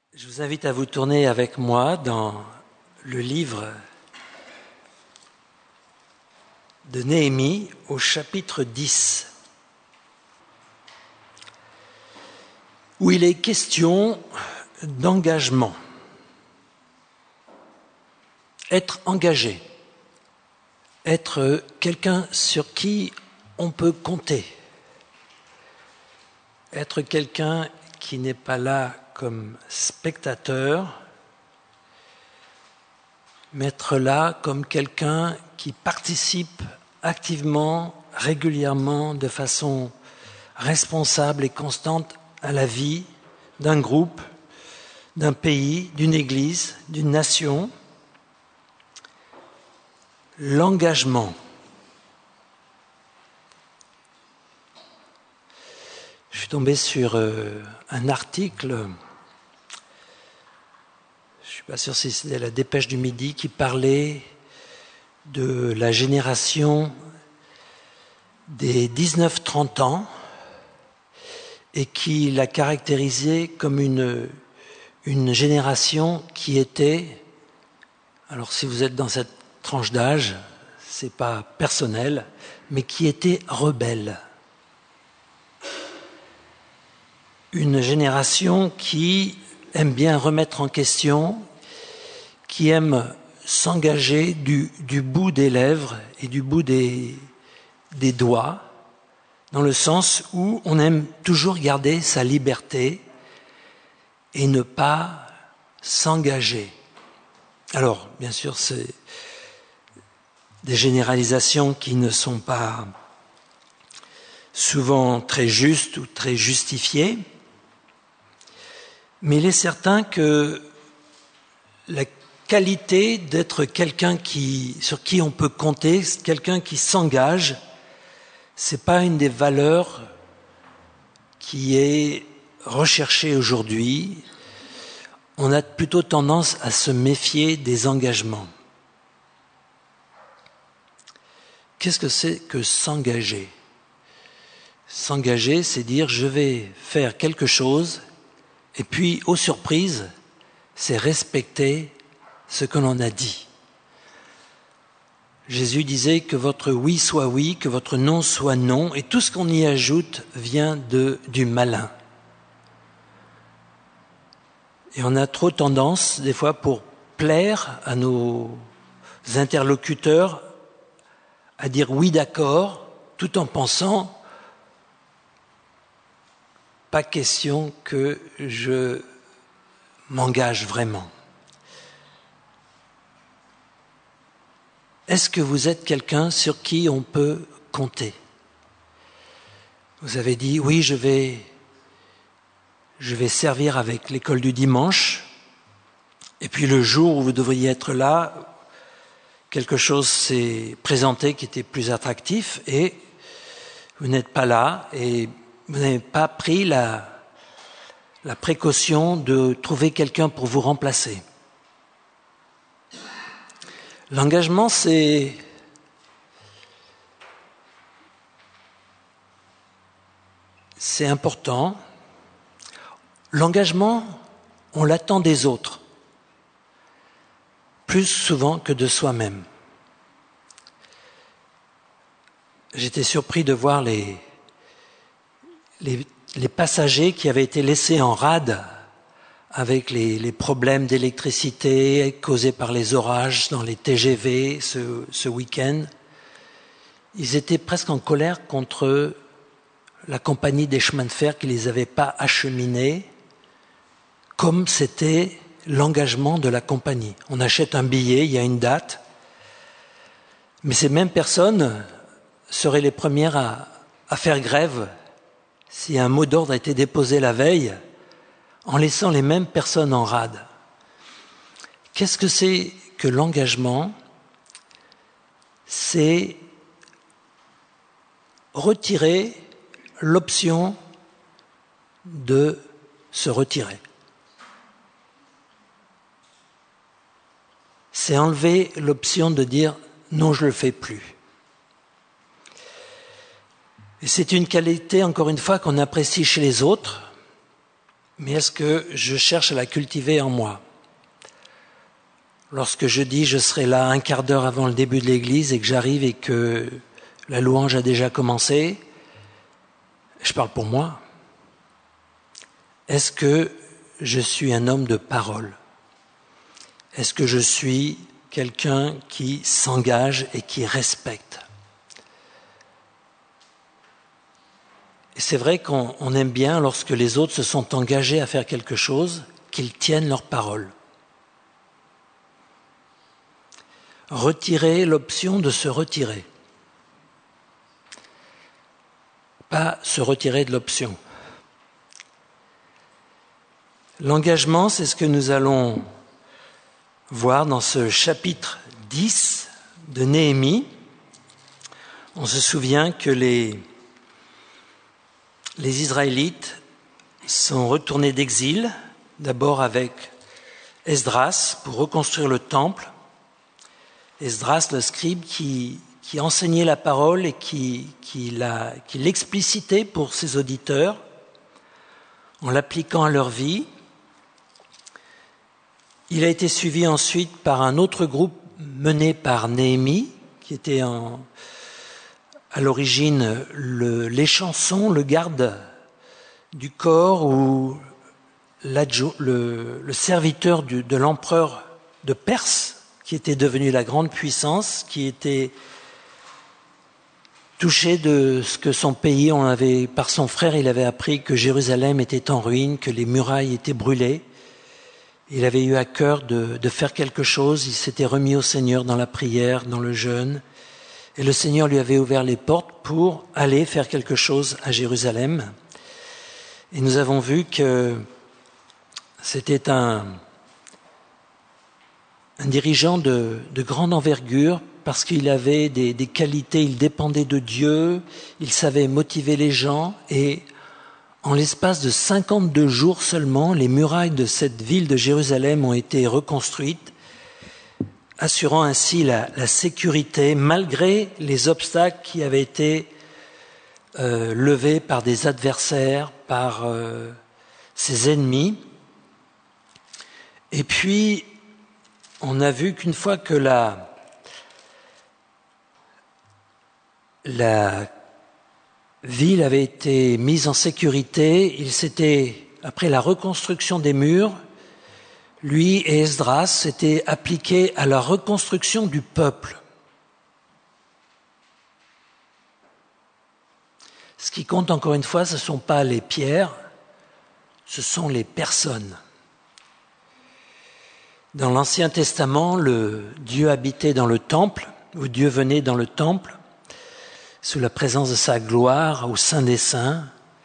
Je vous invite à vous tourner avec moi dans le livre de Néhémie au chapitre 10, où il est question d'engagement. Être engagé, être quelqu'un sur qui on peut compter, être quelqu'un qui n'est pas là comme spectateur, mais être là comme quelqu'un qui participe activement, régulièrement, de façon responsable et constante à la vie d'un groupe, d'un pays, d'une église, d'une nation. L'engagement. Je suis tombé sur un article, je ne suis pas sûr si c'était la Dépêche du Midi, qui parlait de la génération des 19-30 ans et qui l'a caractérisée comme une génération qui était, alors si vous êtes dans cette tranche d'âge, c'est pas personnel, mais qui était rebelle. Une génération qui aime bien remettre en question, qui aime s'engager du bout des lèvres et du bout des doigts, dans le sens où on aime toujours garder sa liberté et ne pas s'engager. Alors, bien sûr, c'est des généralisations qui ne sont pas souvent très justes ou très justifiées, mais il est certain que la qualité d'être quelqu'un sur qui on peut compter, quelqu'un qui s'engage, c'est pas une des valeurs qui est recherchée aujourd'hui. On a plutôt tendance à se méfier des engagements. Qu'est-ce que c'est que s'engager ? S'engager, c'est dire je vais faire quelque chose et puis, aux surprises, c'est respecter ce que l'on a dit. Jésus disait que votre oui soit oui, que votre non soit non, et tout ce qu'on y ajoute vient du malin. Et on a trop tendance, des fois, pour plaire à nos interlocuteurs, à dire oui d'accord, tout en pensant pas question que je m'engage vraiment. Est-ce que vous êtes quelqu'un sur qui on peut compter ? Vous avez dit, oui, je vais servir avec l'école du dimanche, et puis le jour où vous devriez être là, quelque chose s'est présenté qui était plus attractif, et vous n'êtes pas là, et vous n'avez pas pris la précaution de trouver quelqu'un pour vous remplacer. L'engagement, c'est important. L'engagement, on l'attend des autres, plus souvent que de soi-même. J'étais surpris de voir les passagers qui avaient été laissés en rade avec les problèmes d'électricité causés par les orages dans les TGV ce week-end. Ils étaient presque en colère contre la compagnie des chemins de fer qui ne les avait pas acheminés comme c'était l'engagement de la compagnie. On achète un billet, il y a une date, mais ces mêmes personnes seraient les premières à faire grève si un mot d'ordre a été déposé la veille, en laissant les mêmes personnes en rade. Qu'est-ce que c'est que l'engagement ? C'est retirer l'option de se retirer. C'est enlever l'option de dire non, je ne le fais plus. Et c'est une qualité, encore une fois, qu'on apprécie chez les autres, mais est-ce que je cherche à la cultiver en moi? Lorsque je dis je serai là un quart d'heure avant le début de l'église et que j'arrive et que la louange a déjà commencé, je parle pour moi. Est-ce que je suis un homme de parole? Est-ce que je suis quelqu'un qui s'engage et qui respecte? Et c'est vrai qu'on aime bien, lorsque les autres se sont engagés à faire quelque chose, qu'ils tiennent leur parole. Retirer l'option de se retirer. Pas se retirer de l'option. L'engagement, c'est ce que nous allons voir dans ce chapitre 10 de Néhémie. On se souvient que les Israélites sont retournés d'exil, d'abord avec Esdras pour reconstruire le temple. Esdras, le scribe, qui enseignait la parole et qui l'explicitait pour ses auditeurs en l'appliquant à leur vie. Il a été suivi ensuite par un autre groupe mené par Néhémie, qui était à l'origine l'échanson, le garde du corps ou le serviteur de l'empereur de Perse, qui était devenu la grande puissance, qui était touché de ce que son pays, par son frère, il avait appris que Jérusalem était en ruine, que les murailles étaient brûlées. Il avait eu à cœur de faire quelque chose, il s'était remis au Seigneur dans la prière, dans le jeûne, et le Seigneur lui avait ouvert les portes pour aller faire quelque chose à Jérusalem. Et nous avons vu que c'était un dirigeant de grande envergure, parce qu'il avait des qualités, il dépendait de Dieu, il savait motiver les gens, et en l'espace de 52 jours seulement, les murailles de cette ville de Jérusalem ont été reconstruites, assurant ainsi la sécurité, malgré les obstacles qui avaient été levés par des adversaires, par ses ennemis. Et puis, on a vu qu'une fois que la ville avait été mise en sécurité, il s'était, après la reconstruction des murs, lui et Esdras s'étaient appliqués à la reconstruction du peuple. Ce qui compte encore une fois, ce ne sont pas les pierres, ce sont les personnes. Dans l'Ancien Testament, Dieu habitait dans le temple, ou Dieu venait dans le temple, sous la présence de sa gloire, au sein des saints.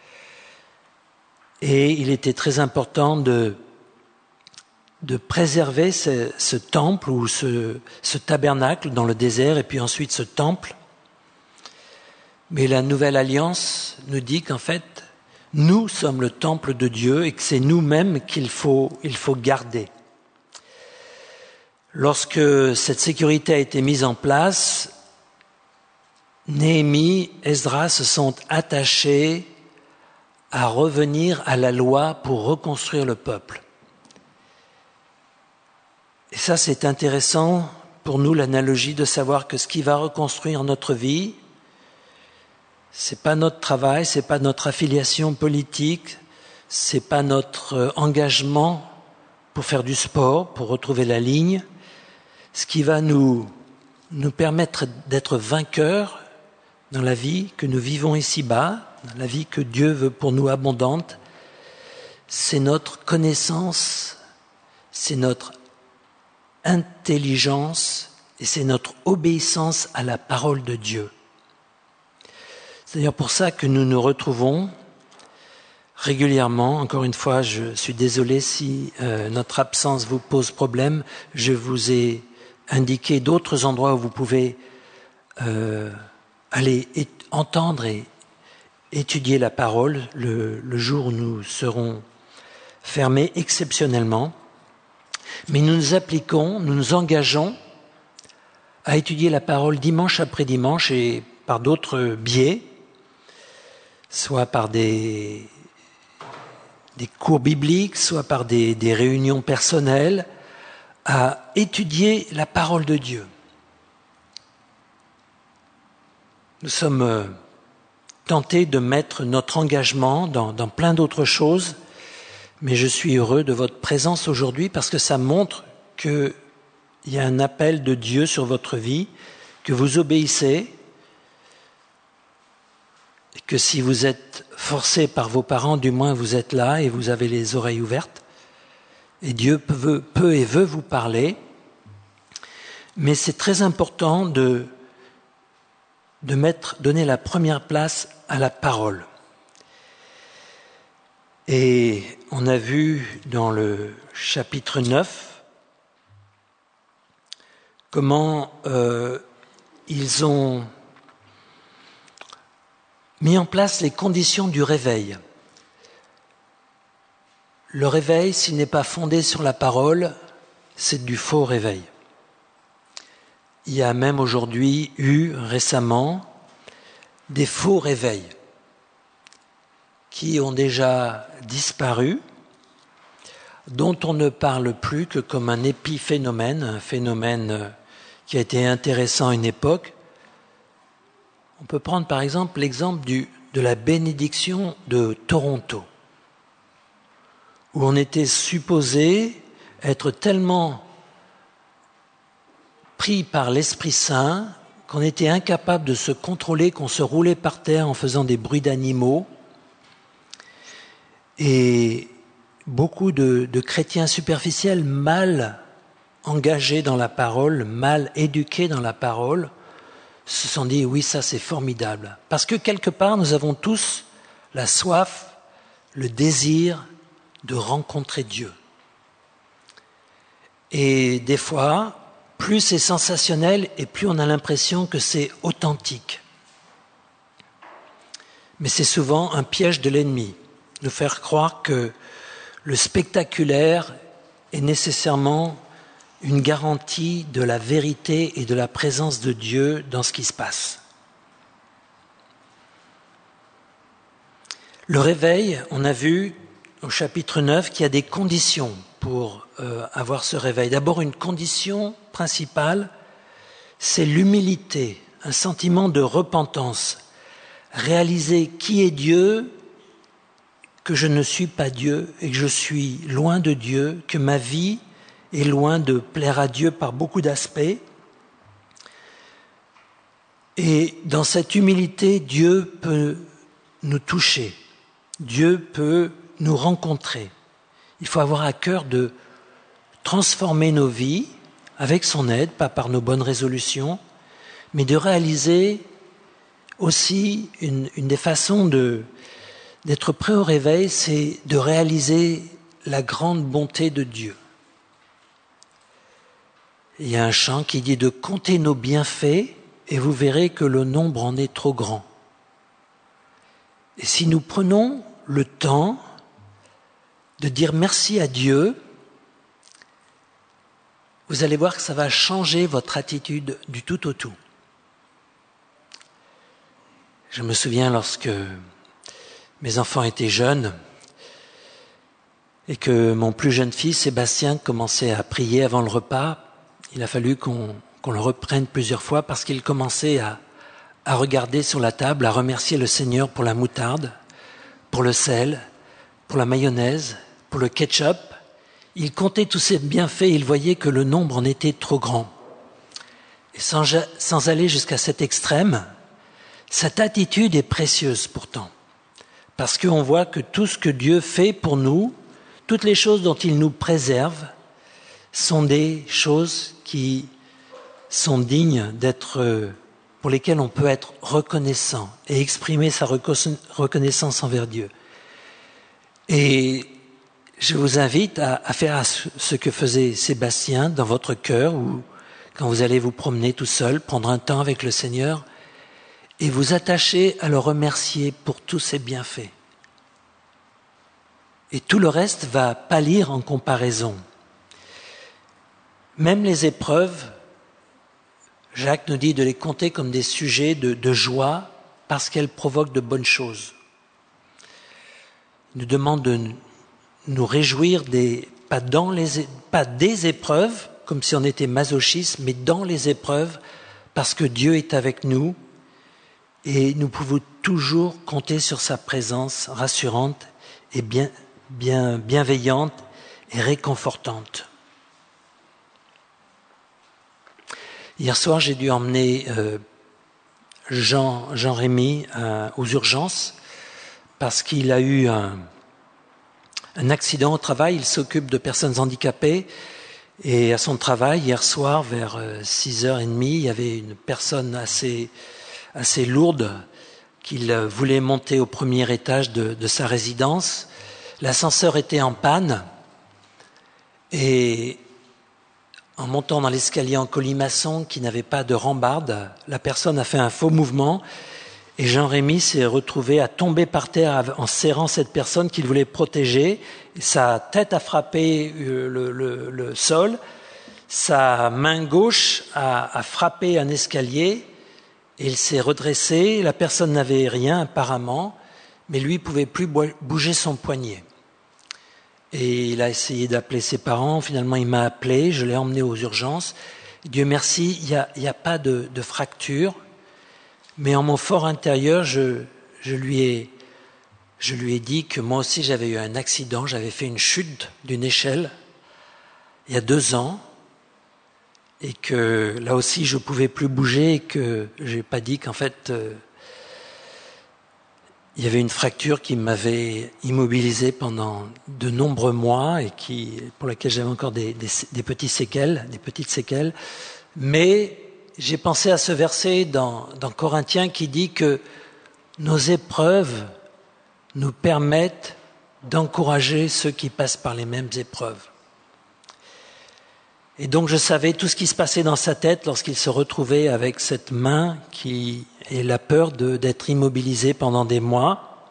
Et il était très important de préserver ce temple ou ce tabernacle dans le désert, et puis ensuite ce temple. Mais la Nouvelle Alliance nous dit qu'en fait, nous sommes le temple de Dieu et que c'est nous-mêmes qu'il faut garder. Lorsque cette sécurité a été mise en place, Néhémie, Esdras se sont attachés à revenir à la loi pour reconstruire le peuple. Et ça, c'est intéressant pour nous, l'analogie de savoir que ce qui va reconstruire notre vie, c'est pas notre travail, c'est pas notre affiliation politique, c'est pas notre engagement pour faire du sport, pour retrouver la ligne. Ce qui va nous permettre d'être vainqueurs dans la vie que nous vivons ici-bas, dans la vie que Dieu veut pour nous abondante, c'est notre connaissance, c'est notre intelligence et c'est notre obéissance à la parole de Dieu. C'est d'ailleurs pour ça que nous nous retrouvons régulièrement. Encore une fois, je suis désolé si notre absence vous pose problème. Je vous ai indiqué d'autres endroits où vous pouvez aller entendre et étudier la parole le jour où nous serons fermés exceptionnellement. Mais nous nous appliquons, nous nous engageons à étudier la parole dimanche après dimanche et par d'autres biais, soit par des des cours bibliques, soit par des réunions personnelles, à étudier la parole de Dieu. Nous sommes tentés de mettre notre engagement dans plein d'autres choses, mais je suis heureux de votre présence aujourd'hui parce que ça montre qu'il y a un appel de Dieu sur votre vie, que vous obéissez, et que si vous êtes forcé par vos parents, du moins vous êtes là et vous avez les oreilles ouvertes, et Dieu peut et veut vous parler, mais c'est très important de donner la première place à la parole. Et on a vu dans le chapitre 9 comment ils ont mis en place les conditions du réveil. Le réveil, s'il n'est pas fondé sur la parole, c'est du faux réveil. Il y a même aujourd'hui récemment des faux réveils qui ont déjà disparu, dont on ne parle plus que comme un épiphénomène, un phénomène qui a été intéressant à une époque. On peut prendre par exemple l'exemple de la bénédiction de Toronto, où on était supposé être tellement pris par l'Esprit Saint qu'on était incapable de se contrôler, qu'on se roulait par terre en faisant des bruits d'animaux. Et beaucoup de chrétiens superficiels, mal engagés dans la parole, mal éduqués dans la parole, se sont dit oui, ça c'est formidable. Parce que quelque part, nous avons tous la soif, le désir de rencontrer Dieu. Et des fois, plus c'est sensationnel et plus on a l'impression que c'est authentique. Mais c'est souvent un piège de l'ennemi, de faire croire que le spectaculaire est nécessairement une garantie de la vérité et de la présence de Dieu dans ce qui se passe. Le réveil, on a vu au chapitre 9 qu'il y a des conditions pour avoir ce réveil. D'abord, une condition principale, c'est l'humilité, un sentiment de repentance. Réaliser qui est Dieu, que je ne suis pas Dieu et que je suis loin de Dieu, que ma vie est loin de plaire à Dieu par beaucoup d'aspects. Et dans cette humilité, Dieu peut nous toucher, Dieu peut nous rencontrer. Il faut avoir à cœur de transformer nos vies avec son aide, pas par nos bonnes résolutions, mais de réaliser aussi une des façons d'être prêt au réveil, c'est de réaliser la grande bonté de Dieu. Il y a un chant qui dit de compter nos bienfaits et vous verrez que le nombre en est trop grand. Et si nous prenons le temps de dire merci à Dieu, vous allez voir que ça va changer votre attitude du tout au tout. Je me souviens lorsque mes enfants étaient jeunes et que mon plus jeune fils, Sébastien, commençait à prier avant le repas. Il a fallu qu'on le reprenne plusieurs fois parce qu'il commençait à regarder sur la table, à remercier le Seigneur pour la moutarde, pour le sel, pour la mayonnaise, pour le ketchup. Il comptait tous ces bienfaits et il voyait que le nombre en était trop grand. Et sans aller jusqu'à cet extrême, cette attitude est précieuse pourtant. Parce qu'on voit que tout ce que Dieu fait pour nous, toutes les choses dont il nous préserve, sont des choses qui sont dignes d'être, pour lesquelles on peut être reconnaissant et exprimer sa reconnaissance envers Dieu. Et je vous invite à faire ce que faisait Sébastien dans votre cœur, ou quand vous allez vous promener tout seul, prendre un temps avec le Seigneur et vous attacher à le remercier pour tous ses bienfaits. Et tout le reste va pâlir en comparaison. Même les épreuves, Jacques nous dit de les compter comme des sujets de joie parce qu'elles provoquent de bonnes choses. Il nous demande nous réjouir pas des épreuves, comme si on était masochiste, mais dans les épreuves, parce que Dieu est avec nous et nous pouvons toujours compter sur sa présence rassurante et bienveillante et réconfortante. Hier soir, j'ai dû emmener Jean-Rémy aux urgences parce qu'il a eu un accident au travail. Il s'occupe de personnes handicapées et à son travail, hier soir, vers 6h30, il y avait une personne assez lourde qu'il voulait monter au premier étage de sa résidence. L'ascenseur était en panne et en montant dans l'escalier en colimaçon qui n'avait pas de rambarde, la personne a fait un faux mouvement et Jean-Rémy s'est retrouvé à tomber par terre en serrant cette personne qu'il voulait protéger. Sa tête a frappé le sol, sa main gauche a frappé un escalier et il s'est redressé. La personne n'avait rien apparemment, mais lui ne pouvait plus bouger son poignet. Et il a essayé d'appeler ses parents. Finalement, il m'a appelé, je l'ai emmené aux urgences. Dieu merci, il n'y a pas de fracture. Mais en mon fort intérieur, je lui ai dit que moi aussi j'avais eu un accident, j'avais fait une chute d'une échelle il y a 2 ans et que là aussi je ne pouvais plus bouger et que je n'ai pas dit qu'en fait il y avait une fracture qui m'avait immobilisé pendant de nombreux mois et pour laquelle j'avais encore des petites séquelles. Mais j'ai pensé à ce verset dans Corinthiens qui dit que nos épreuves nous permettent d'encourager ceux qui passent par les mêmes épreuves. Et donc je savais tout ce qui se passait dans sa tête lorsqu'il se retrouvait avec cette main qui ait la peur d'être immobilisé pendant des mois.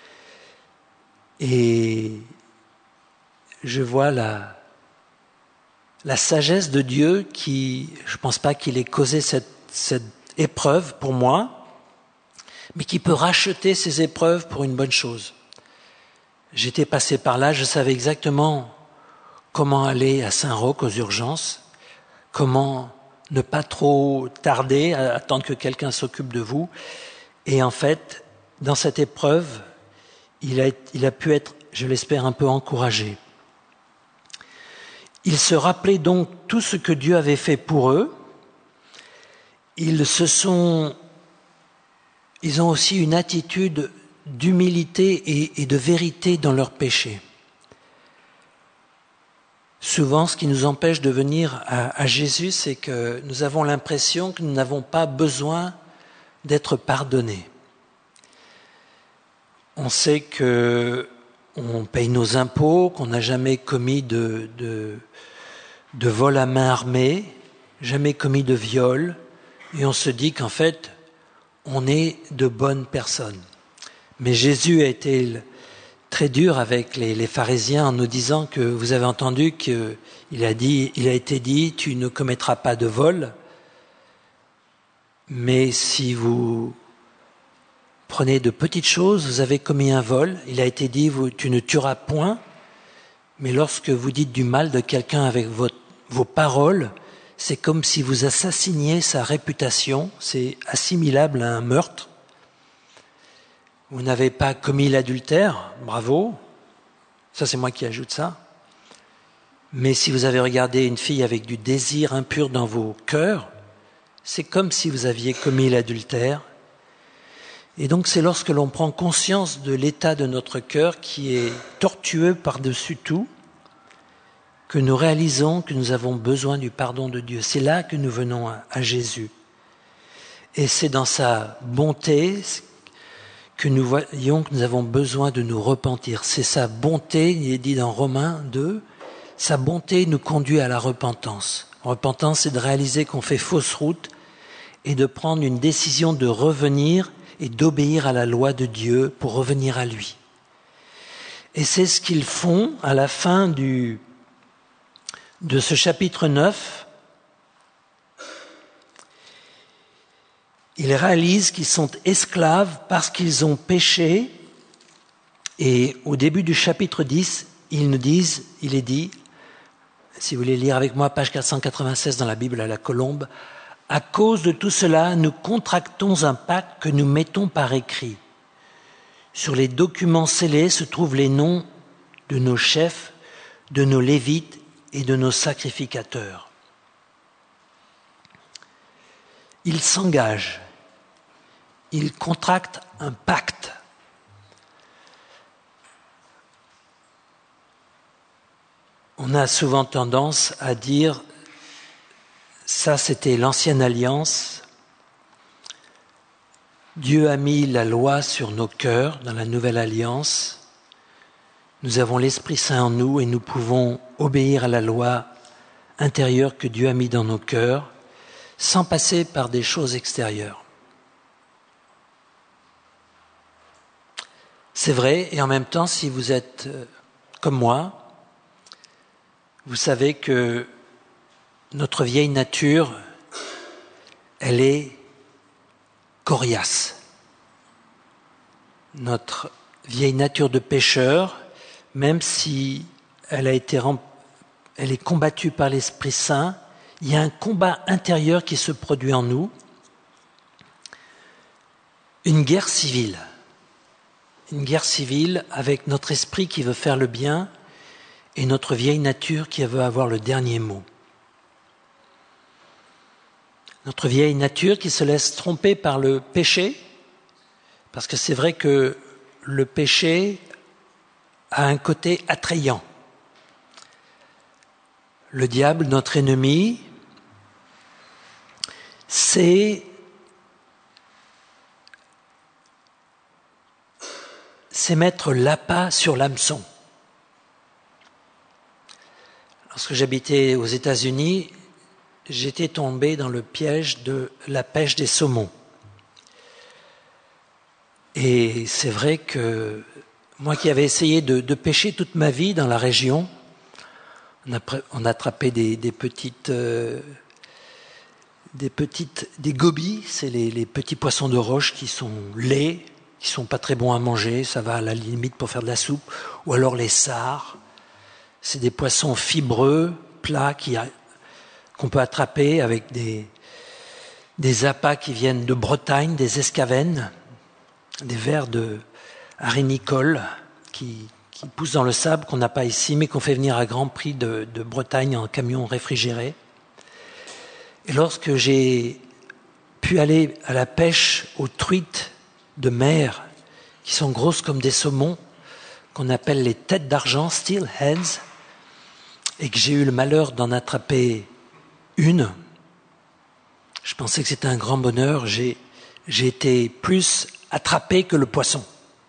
Et je vois la sagesse de Dieu qui, je ne pense pas qu'il ait causé cette épreuve pour moi, mais qui peut racheter ces épreuves pour une bonne chose. J'étais passé par là, je savais exactement comment aller à Saint-Roch aux urgences, comment ne pas trop tarder à attendre que quelqu'un s'occupe de vous. Et en fait, dans cette épreuve, il a pu être, je l'espère, un peu encouragé. Ils se rappelaient donc tout ce que Dieu avait fait pour eux. Ils ont aussi une attitude d'humilité et de vérité dans leur péché. Souvent, ce qui nous empêche de venir à Jésus, c'est que nous avons l'impression que nous n'avons pas besoin d'être pardonnés. On sait que on paye nos impôts, qu'on n'a jamais commis de vol à main armée, jamais commis de viol, et on se dit qu'en fait, on est de bonnes personnes. Mais Jésus a été très dur avec les pharisiens en nous disant que vous avez entendu qu'il a été dit, tu ne commettras pas de vol, mais si vous prenez de petites choses, vous avez commis un vol. Il a été dit, tu ne tueras point. Mais lorsque vous dites du mal de quelqu'un avec vos paroles, c'est comme si vous assassiniez sa réputation. C'est assimilable à un meurtre. Vous n'avez pas commis l'adultère, bravo. Ça, c'est moi qui ajoute ça. Mais si vous avez regardé une fille avec du désir impur dans vos cœurs, c'est comme si vous aviez commis l'adultère. Et donc c'est lorsque l'on prend conscience de l'état de notre cœur qui est tortueux par-dessus tout, que nous réalisons que nous avons besoin du pardon de Dieu. C'est là que nous venons à Jésus. Et c'est dans sa bonté que nous voyons que nous avons besoin de nous repentir. C'est sa bonté, il est dit dans Romains 2, sa bonté nous conduit à la repentance. Repentance, c'est de réaliser qu'on fait fausse route et de prendre une décision de revenir et d'obéir à la loi de Dieu pour revenir à lui. Et c'est ce qu'ils font à la fin de ce chapitre 9. Ils réalisent qu'ils sont esclaves parce qu'ils ont péché. Et au début du chapitre 10, il est dit, si vous voulez lire avec moi, page 496 dans la Bible à la Colombe, « À cause de tout cela, nous contractons un pacte que nous mettons par écrit. Sur les documents scellés se trouvent les noms de nos chefs, de nos lévites et de nos sacrificateurs. » Il s'engage, il contracte un pacte. On a souvent tendance à dire « ça c'était l'ancienne alliance ». Dieu a mis la loi sur nos cœurs dans la nouvelle alliance. Nous avons l'Esprit Saint en nous et nous pouvons obéir à la loi intérieure que Dieu a mis dans nos cœurs sans passer par des choses extérieures. C'est vrai, et en même temps, si vous êtes comme moi, vous savez que notre vieille nature, elle est coriace. Notre vieille nature de pécheur, même si elle est combattue par l'Esprit Saint, il y a un combat intérieur qui se produit en nous, une guerre civile avec notre esprit qui veut faire le bien et notre vieille nature qui veut avoir le dernier mot. Notre vieille nature qui se laisse tromper par le péché, parce que c'est vrai que le péché a un côté attrayant. Le diable, notre ennemi, c'est mettre l'appât sur l'hameçon. Lorsque j'habitais aux États-Unis, j'étais tombé dans le piège de la pêche des saumons. Et c'est vrai que moi qui avais essayé de pêcher toute ma vie dans la région, on attrapait des gobies, c'est les petits poissons de roche qui sont laids, qui sont pas très bons à manger, ça va à la limite pour faire de la soupe, ou alors les sards, c'est des poissons fibreux, plats, qu'on peut attraper avec des appâts qui viennent de Bretagne, des escavennes, des vers de arénicoles qui poussent dans le sable, qu'on n'a pas ici, mais qu'on fait venir à grand prix de Bretagne en camion réfrigéré. Et lorsque j'ai pu aller à la pêche aux truites de mer, qui sont grosses comme des saumons, qu'on appelle les têtes d'argent, steelheads, et que j'ai eu le malheur d'en attraper une, je pensais que c'était un grand bonheur, j'ai été plus attrapé que le poisson.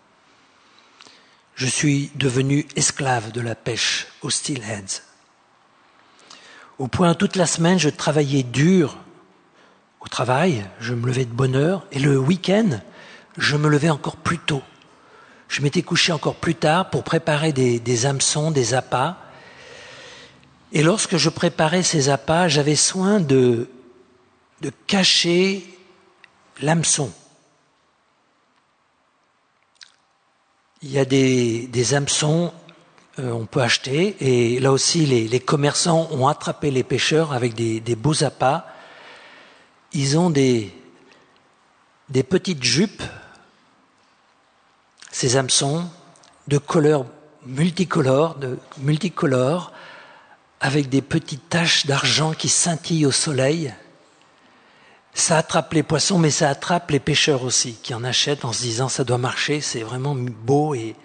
Je suis devenu esclave de la pêche aux steelheads. Au point, toute la semaine, je travaillais dur au travail, je me levais de bonne heure, et le week-end, je me levais encore plus tôt. Je m'étais couché encore plus tard pour préparer des hameçons, des appâts. Et lorsque je préparais ces appâts, j'avais soin de cacher l'hameçon. Il y a des hameçons, on peut acheter, et là aussi les commerçants ont attrapé les pêcheurs avec des beaux appâts. Ils ont des petites jupes, ces hameçons, de couleurs multicolores, avec des petites taches d'argent qui scintillent au soleil. Ça attrape les poissons, mais ça attrape les pêcheurs aussi, qui en achètent en se disant ça doit marcher, c'est vraiment beau. Et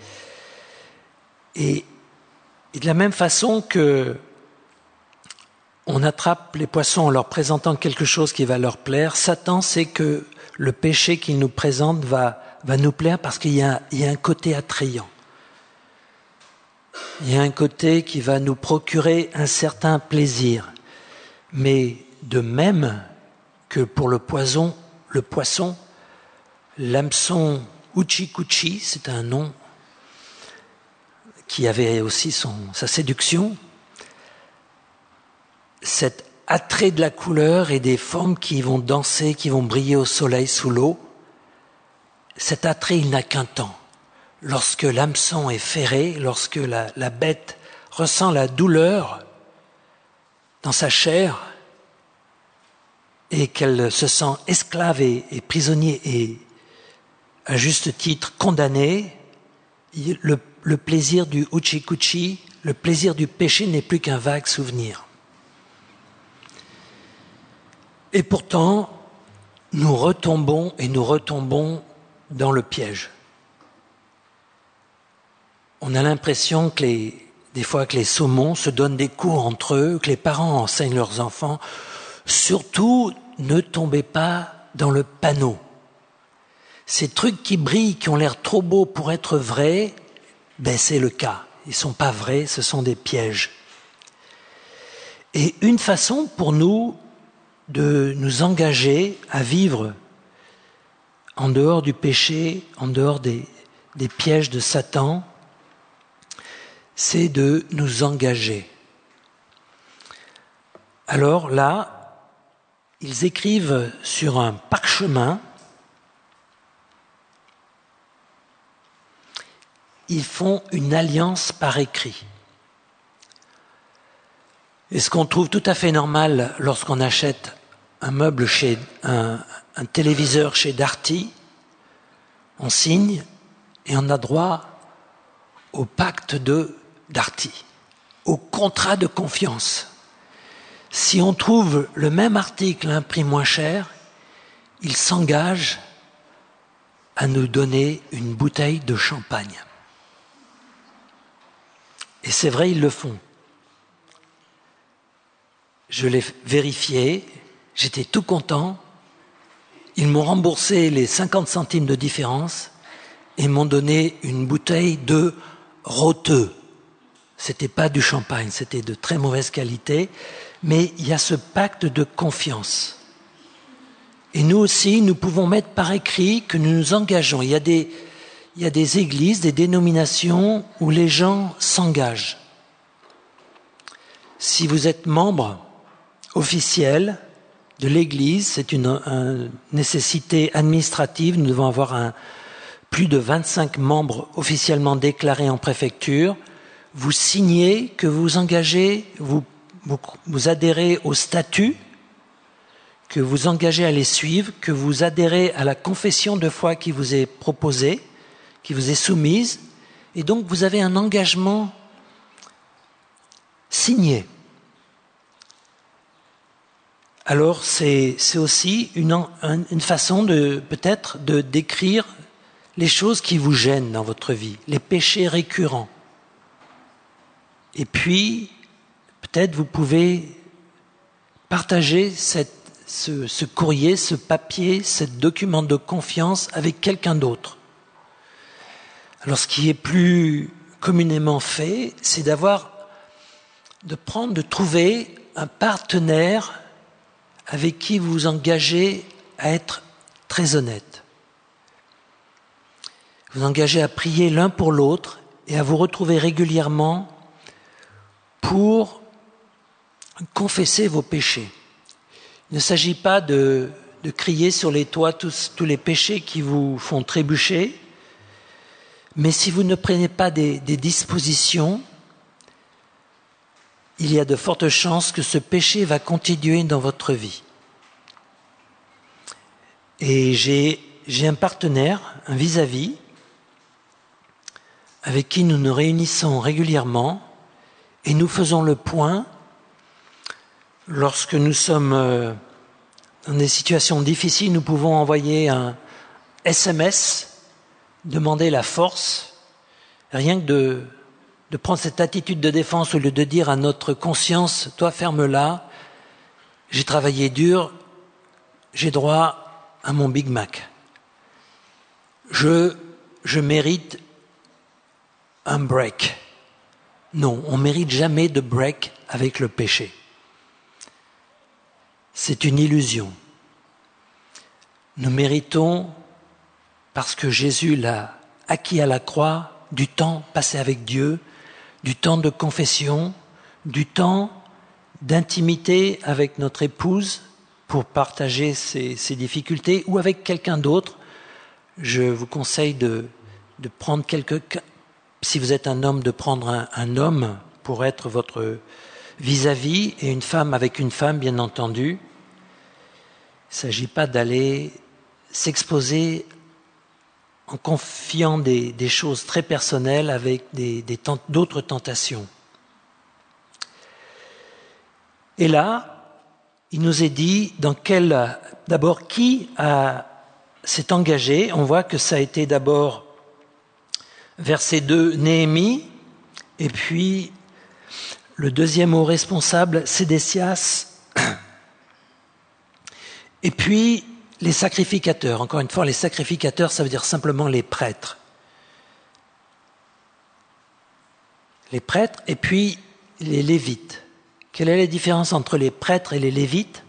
de la même façon que on attrape les poissons en leur présentant quelque chose qui va leur plaire, Satan sait que le péché qu'il nous présente va nous plaire parce qu'il y a un côté attrayant. Il y a un côté qui va nous procurer un certain plaisir. Mais de même que pour le poisson, l'hameçon Uchikuchi, c'est un nom qui avait aussi sa séduction, cet attrait de la couleur et des formes qui vont danser, qui vont briller au soleil sous l'eau, cet attrait, il n'a qu'un temps. lorsque l'hameçon est ferré, lorsque la bête ressent la douleur dans sa chair et qu'elle se sent esclave et prisonnier et à juste titre condamné, le plaisir du Uchi-Kuchi, le plaisir du péché n'est plus qu'un vague souvenir. Et pourtant, nous retombons et nous retombons dans le piège. On a l'impression que des fois que les saumons se donnent des cours entre eux, que les parents enseignent leurs enfants. Surtout, ne tombez pas dans le panneau. Ces trucs qui brillent, qui ont l'air trop beaux pour être vrais, c'est le cas. Ils ne sont pas vrais, ce sont des pièges. Et une façon pour nous de nous engager à vivre en dehors du péché, en dehors des pièges de Satan, c'est de nous engager. Alors là, ils écrivent sur un parchemin, ils font une alliance par écrit. Et ce qu'on trouve tout à fait normal lorsqu'on achète un meuble chez un téléviseur chez Darty, on signe et on a droit au pacte de Darty, au contrat de confiance. Si on trouve le même article à un prix moins cher, il s'engage à nous donner une bouteille de champagne. Et c'est vrai, ils le font. Je l'ai vérifié, j'étais tout content. Ils m'ont remboursé les 50 centimes de différence et m'ont donné une bouteille de roteux. C'était pas du champagne, c'était de très mauvaise qualité, mais il y a ce pacte de confiance. Et nous aussi, nous pouvons mettre par écrit que nous nous engageons. Il y a des églises, des dénominations où les gens s'engagent. Si vous êtes membre officiel de l'église, c'est une nécessité administrative, nous devons avoir plus de 25 membres officiellement déclarés en préfecture. Vous signez que vous engagez, vous adhérez au statut, que vous engagez à les suivre, que vous adhérez à la confession de foi qui vous est proposée, qui vous est soumise, et donc vous avez un engagement signé. Alors c'est aussi une façon peut-être de décrire les choses qui vous gênent dans votre vie, les péchés récurrents. Et puis, peut-être vous pouvez partager ce courrier, ce papier, ce document de confiance avec quelqu'un d'autre. Alors, ce qui est plus communément fait, c'est de trouver un partenaire avec qui vous vous engagez à être très honnête. Vous engagez à prier l'un pour l'autre et à vous retrouver régulièrement pour confesser vos péchés. Il ne s'agit pas de crier sur les toits tous les péchés qui vous font trébucher, mais si vous ne prenez pas des dispositions, il y a de fortes chances que ce péché va continuer dans votre vie. Et j'ai un partenaire, un vis-à-vis, avec qui nous nous réunissons régulièrement et nous faisons le point lorsque nous sommes dans des situations difficiles. Nous pouvons envoyer un SMS, demander la force, rien que de prendre cette attitude de défense au lieu de dire à notre conscience, toi ferme-la, j'ai travaillé dur, j'ai droit à mon Big Mac. Je mérite un break. Non, on ne mérite jamais de break avec le péché. C'est une illusion. Nous méritons, parce que Jésus l'a acquis à la croix, du temps passé avec Dieu, du temps de confession, du temps d'intimité avec notre épouse pour partager ses difficultés ou avec quelqu'un d'autre. Je vous conseille de de prendre si vous êtes un homme, de prendre un homme pour être votre vis-à-vis, et une femme avec une femme, bien entendu. Il ne s'agit pas d'aller s'exposer en confiant des choses très personnelles avec d'autres tentations. Et là, il nous est dit d'abord qui s'est engagé. On voit que ça a été d'abord verset 2, Néhémie, et puis le deuxième haut responsable, Sédécias, et puis les sacrificateurs. Encore une fois, les sacrificateurs, ça veut dire simplement les prêtres. Les prêtres et puis les lévites. Quelle est la différence entre les prêtres et les lévites?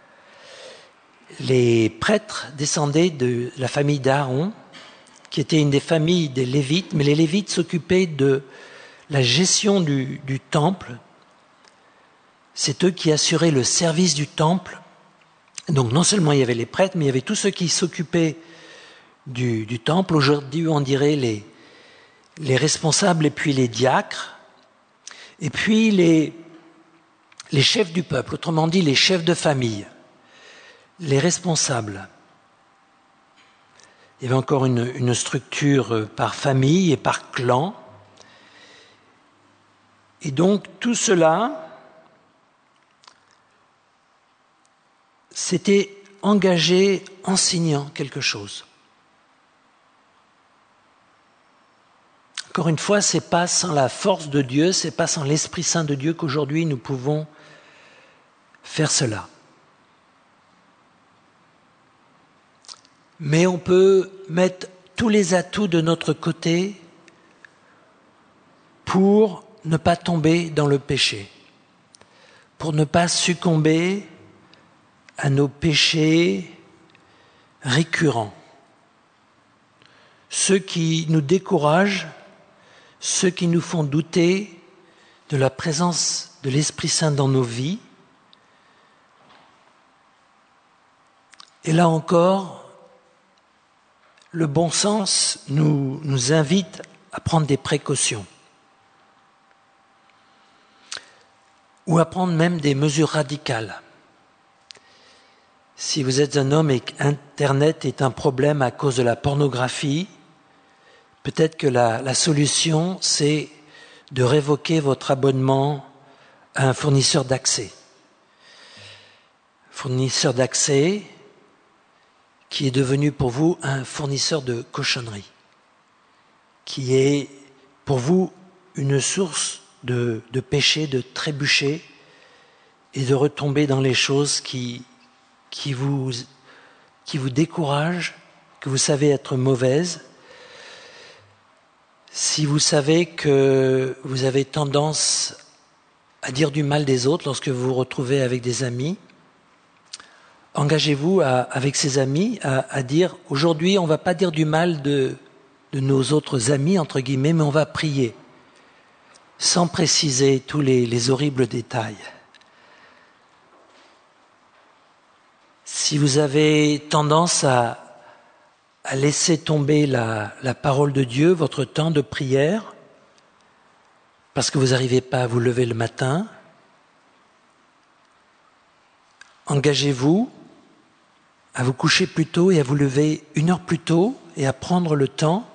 Les prêtres descendaient de la famille d'Aaron, qui était une des familles des lévites, mais les lévites s'occupaient de la gestion du temple. C'est eux qui assuraient le service du temple. Donc non seulement il y avait les prêtres, mais il y avait tous ceux qui s'occupaient du temple. Aujourd'hui, on dirait les responsables et puis les diacres. Et puis les chefs du peuple, autrement dit les chefs de famille, les responsables. Il y avait encore une structure par famille et par clan. Et donc tout cela s'était engagé enseignant quelque chose. Encore une fois, ce n'est pas sans la force de Dieu, ce n'est pas sans l'Esprit Saint de Dieu qu'aujourd'hui nous pouvons faire cela. Mais on peut mettre tous les atouts de notre côté pour ne pas tomber dans le péché, pour ne pas succomber à nos péchés récurrents, ceux qui nous découragent, ceux qui nous font douter de la présence de l'Esprit Saint dans nos vies. Et là encore, le bon sens nous invite à prendre des précautions ou à prendre même des mesures radicales. Si vous êtes un homme et qu'Internet est un problème à cause de la pornographie, peut-être que la solution, c'est de révoquer votre abonnement à un fournisseur d'accès. Fournisseur d'accès qui est devenu pour vous un fournisseur de cochonneries, qui est pour vous une source de péché, de trébucher et de retomber dans les choses qui vous découragent, que vous savez être mauvaises. Si vous savez que vous avez tendance à dire du mal des autres lorsque vous vous retrouvez avec des amis, engagez-vous avec ces amis à dire « Aujourd'hui, on ne va pas dire du mal de nos autres amis, entre guillemets, mais on va prier », sans préciser tous les horribles détails. Si vous avez tendance à laisser tomber la parole de Dieu, votre temps de prière, parce que vous n'arrivez pas à vous lever le matin, engagez-vous à vous coucher plus tôt et à vous lever 1 heure plus tôt et à prendre le temps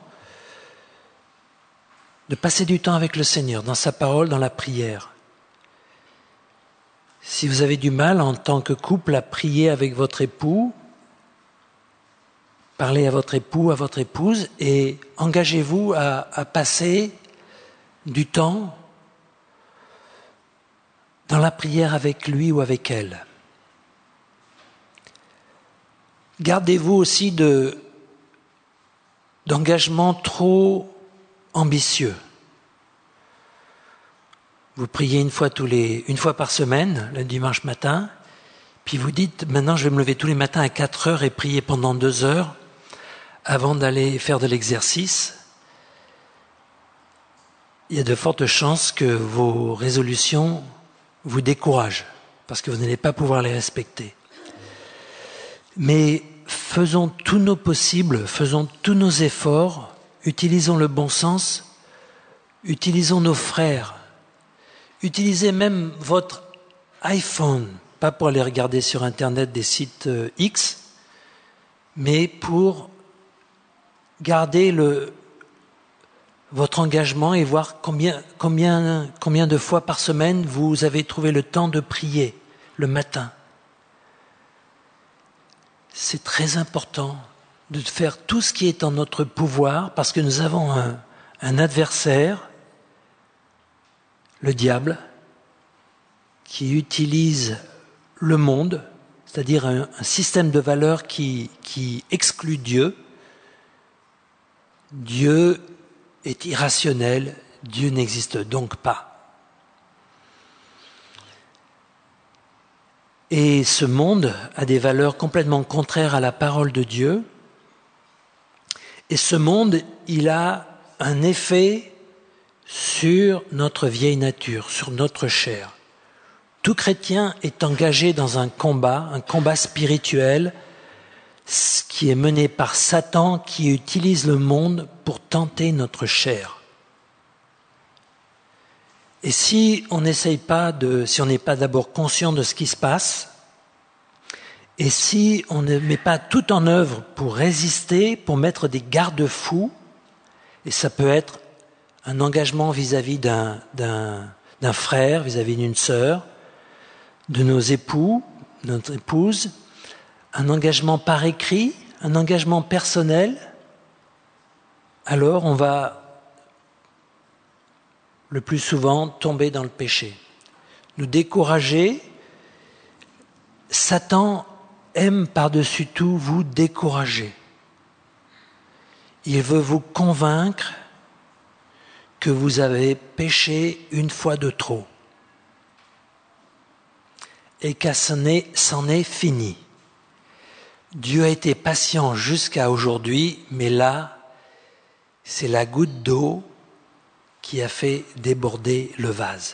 de passer du temps avec le Seigneur, dans sa parole, dans la prière. Si vous avez du mal en tant que couple à prier avec votre époux, parlez à votre époux, à votre épouse et engagez-vous à passer du temps dans la prière avec lui ou avec elle. Gardez-vous aussi d'engagement trop ambitieux. Vous priez une fois par semaine, le dimanche matin, puis vous dites, maintenant je vais me lever tous les matins à 4 heures et prier pendant 2 heures avant d'aller faire de l'exercice. Il y a de fortes chances que vos résolutions vous découragent, parce que vous n'allez pas pouvoir les respecter. Mais faisons tous nos possibles, faisons tous nos efforts utilisons le bon sens, utilisons nos frères, utilisez même votre iPhone, pas pour aller regarder sur Internet des sites X, mais pour garder votre engagement et voir combien de fois par semaine vous avez trouvé le temps de prier le matin. C'est très important de faire tout ce qui est en notre pouvoir parce que nous avons un adversaire, le diable, qui utilise le monde, c'est-à-dire un système de valeurs qui exclut Dieu. Dieu est irrationnel, Dieu n'existe donc pas. Et ce monde a des valeurs complètement contraires à la parole de Dieu. Et ce monde, il a un effet sur notre vieille nature, sur notre chair. Tout chrétien est engagé dans un combat spirituel, qui est mené par Satan, qui utilise le monde pour tenter notre chair. Et si on n'est pas d'abord conscient de ce qui se passe, et si on ne met pas tout en œuvre pour résister, pour mettre des garde-fous, et ça peut être un engagement vis-à-vis d'un frère, vis-à-vis d'une sœur, de nos époux, notre épouse, un engagement par écrit, un engagement personnel, alors on va le plus souvent tomber dans le péché. Nous décourager, Satan aime par-dessus tout vous décourager. Il veut vous convaincre que vous avez péché une fois de trop et qu'à c'en est fini. Dieu a été patient jusqu'à aujourd'hui, mais là, c'est la goutte d'eau qui a fait déborder le vase.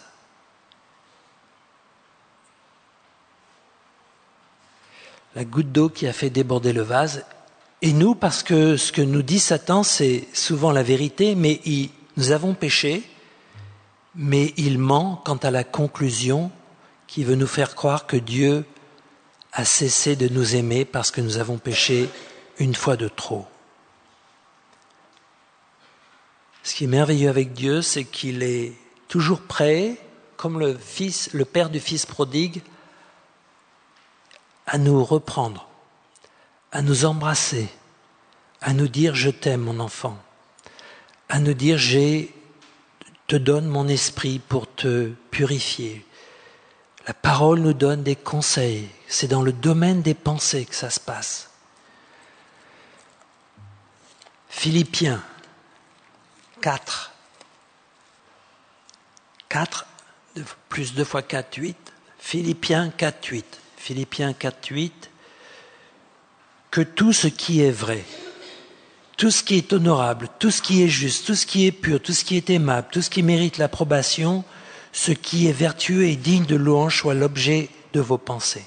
La goutte d'eau qui a fait déborder le vase. Et nous, parce que ce que nous dit Satan, c'est souvent la vérité, mais nous avons péché, mais il ment quant à la conclusion qui veut nous faire croire que Dieu a cessé de nous aimer parce que nous avons péché une fois de trop. Ce qui est merveilleux avec Dieu, c'est qu'il est toujours prêt, comme le père du fils prodigue, à nous reprendre, à nous embrasser, à nous dire « je t'aime mon enfant », à nous dire « je te donne mon esprit pour te purifier ». La parole nous donne des conseils, c'est dans le domaine des pensées que ça se passe. Philippiens 4, plus 2 fois 4, 8, Philippiens 4, 8. Philippiens 4, 8, que tout ce qui est vrai, tout ce qui est honorable, tout ce qui est juste, tout ce qui est pur, tout ce qui est aimable, tout ce qui mérite l'approbation, ce qui est vertueux et digne de louange soit l'objet de vos pensées.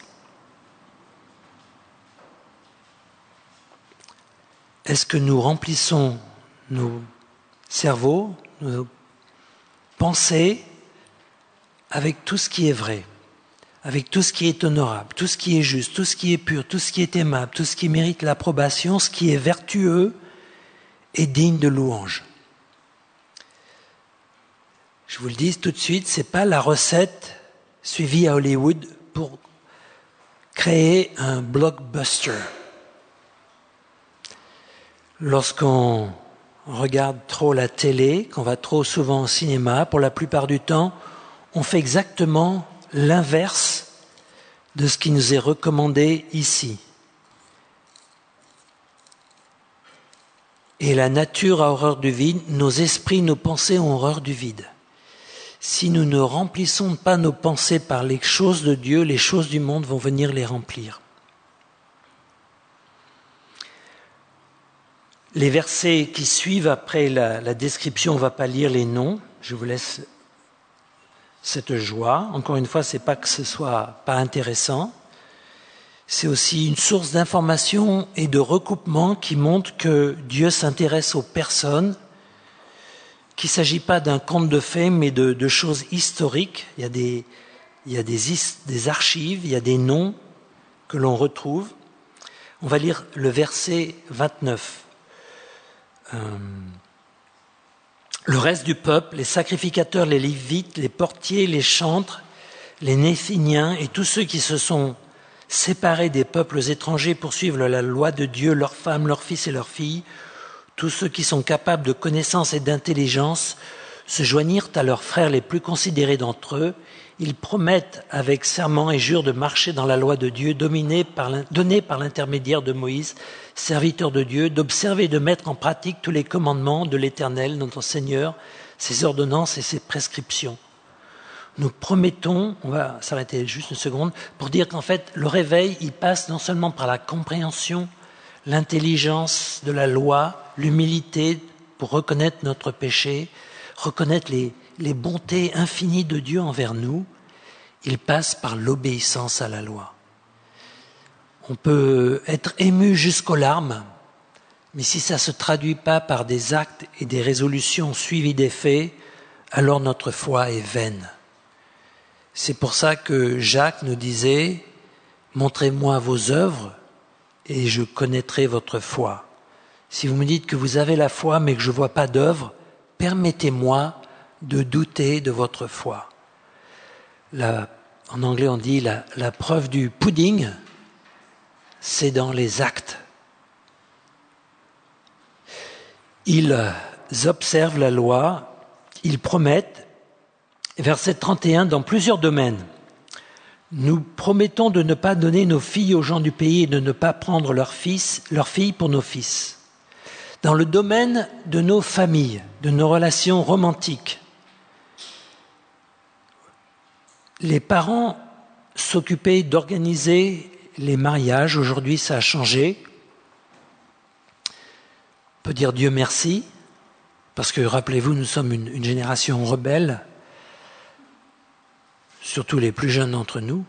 Est-ce que nous remplissons nos cerveaux, nos pensées avec tout ce qui est vrai, avec tout ce qui est honorable, tout ce qui est juste, tout ce qui est pur, tout ce qui est aimable, tout ce qui mérite l'approbation, ce qui est vertueux et digne de louange. Je vous le dis tout de suite, ce n'est pas la recette suivie à Hollywood pour créer un blockbuster. Lorsqu'on regarde trop la télé, qu'on va trop souvent au cinéma, pour la plupart du temps, on fait exactement l'inverse de ce qui nous est recommandé ici. Et la nature a horreur du vide, nos esprits, nos pensées ont horreur du vide. Si nous ne remplissons pas nos pensées par les choses de Dieu, les choses du monde vont venir les remplir. Les versets qui suivent après la description, on ne va pas lire les noms, je vous laisse cette joie. Encore une fois, ce n'est pas que ce soit pas intéressant, C'est aussi une source d'information et de recoupement qui montre que Dieu s'intéresse aux personnes, qu'il ne s'agit pas d'un conte de fées, mais de choses historiques. Il y a des archives, il y a des noms que l'on retrouve. On va lire le verset 29. Le reste du peuple, les sacrificateurs, les lévites, les portiers, les chantres, les Néthiniens et tous ceux qui se sont séparés des peuples étrangers pour suivre la loi de Dieu, leurs femmes, leurs fils et leurs filles, tous ceux qui sont capables de connaissance et d'intelligence, se joignirent à leurs frères les plus considérés d'entre eux. Ils promettent avec serment et jurent de marcher dans la loi de Dieu, donnée par l'intermédiaire de Moïse, serviteur de Dieu, d'observer et de mettre en pratique tous les commandements de l'Éternel, notre Seigneur, ses ordonnances et ses prescriptions. Nous promettons, on va s'arrêter juste une seconde, pour dire qu'en fait, le réveil, il passe non seulement par la compréhension, l'intelligence de la loi, l'humilité pour reconnaître notre péché, reconnaître les bontés infinies de Dieu envers nous, il passe par l'obéissance à la loi. On peut être ému jusqu'aux larmes, mais si ça ne se traduit pas par des actes et des résolutions suivies des faits, alors notre foi est vaine. C'est pour ça que Jacques nous disait « Montrez-moi vos œuvres et je connaîtrai votre foi. Si vous me dites que vous avez la foi mais que je ne vois pas d'œuvres, permettez-moi de douter de votre foi. » En anglais on dit la preuve du pudding, c'est dans les actes. Ils observent la loi, ils promettent. Verset 31, dans plusieurs domaines. Nous promettons de ne pas donner nos filles aux gens du pays et de ne pas prendre leurs filles pour nos fils. Dans le domaine de nos familles, de nos relations romantiques, les parents s'occupaient d'organiser les mariages. Aujourd'hui, ça a changé. On peut dire Dieu merci, parce que rappelez-vous, nous sommes une génération rebelle, surtout les plus jeunes d'entre nous,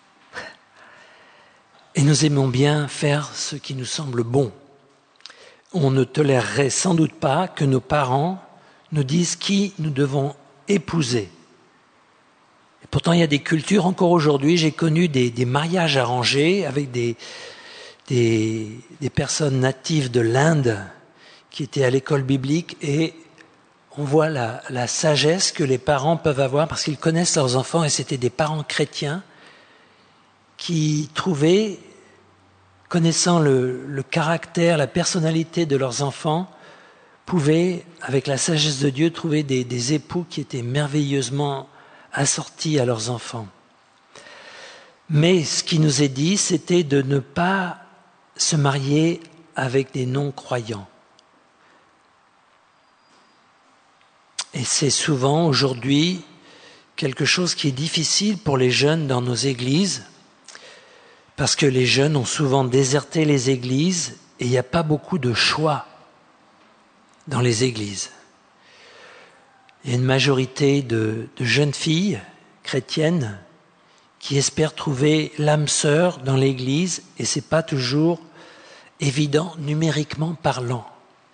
et nous aimons bien faire ce qui nous semble bon. On ne tolérerait sans doute pas que nos parents nous disent qui nous devons épouser. Et pourtant, il y a des cultures, encore aujourd'hui, j'ai connu des mariages arrangés avec des personnes natives de l'Inde qui étaient à l'école biblique, et on voit la sagesse que les parents peuvent avoir parce qu'ils connaissent leurs enfants, et c'était des parents chrétiens qui trouvaient, connaissant le caractère, la personnalité de leurs enfants, pouvaient, avec la sagesse de Dieu, trouver des époux qui étaient merveilleusement assortis à leurs enfants. Mais ce qui nous est dit, c'était de ne pas se marier avec des non-croyants. Et c'est souvent aujourd'hui quelque chose qui est difficile pour les jeunes dans nos églises, parce que les jeunes ont souvent déserté les églises et il n'y a pas beaucoup de choix dans les églises. Il y a une majorité de jeunes filles chrétiennes qui espèrent trouver l'âme sœur dans l'église, et ce n'est pas toujours évident numériquement parlant.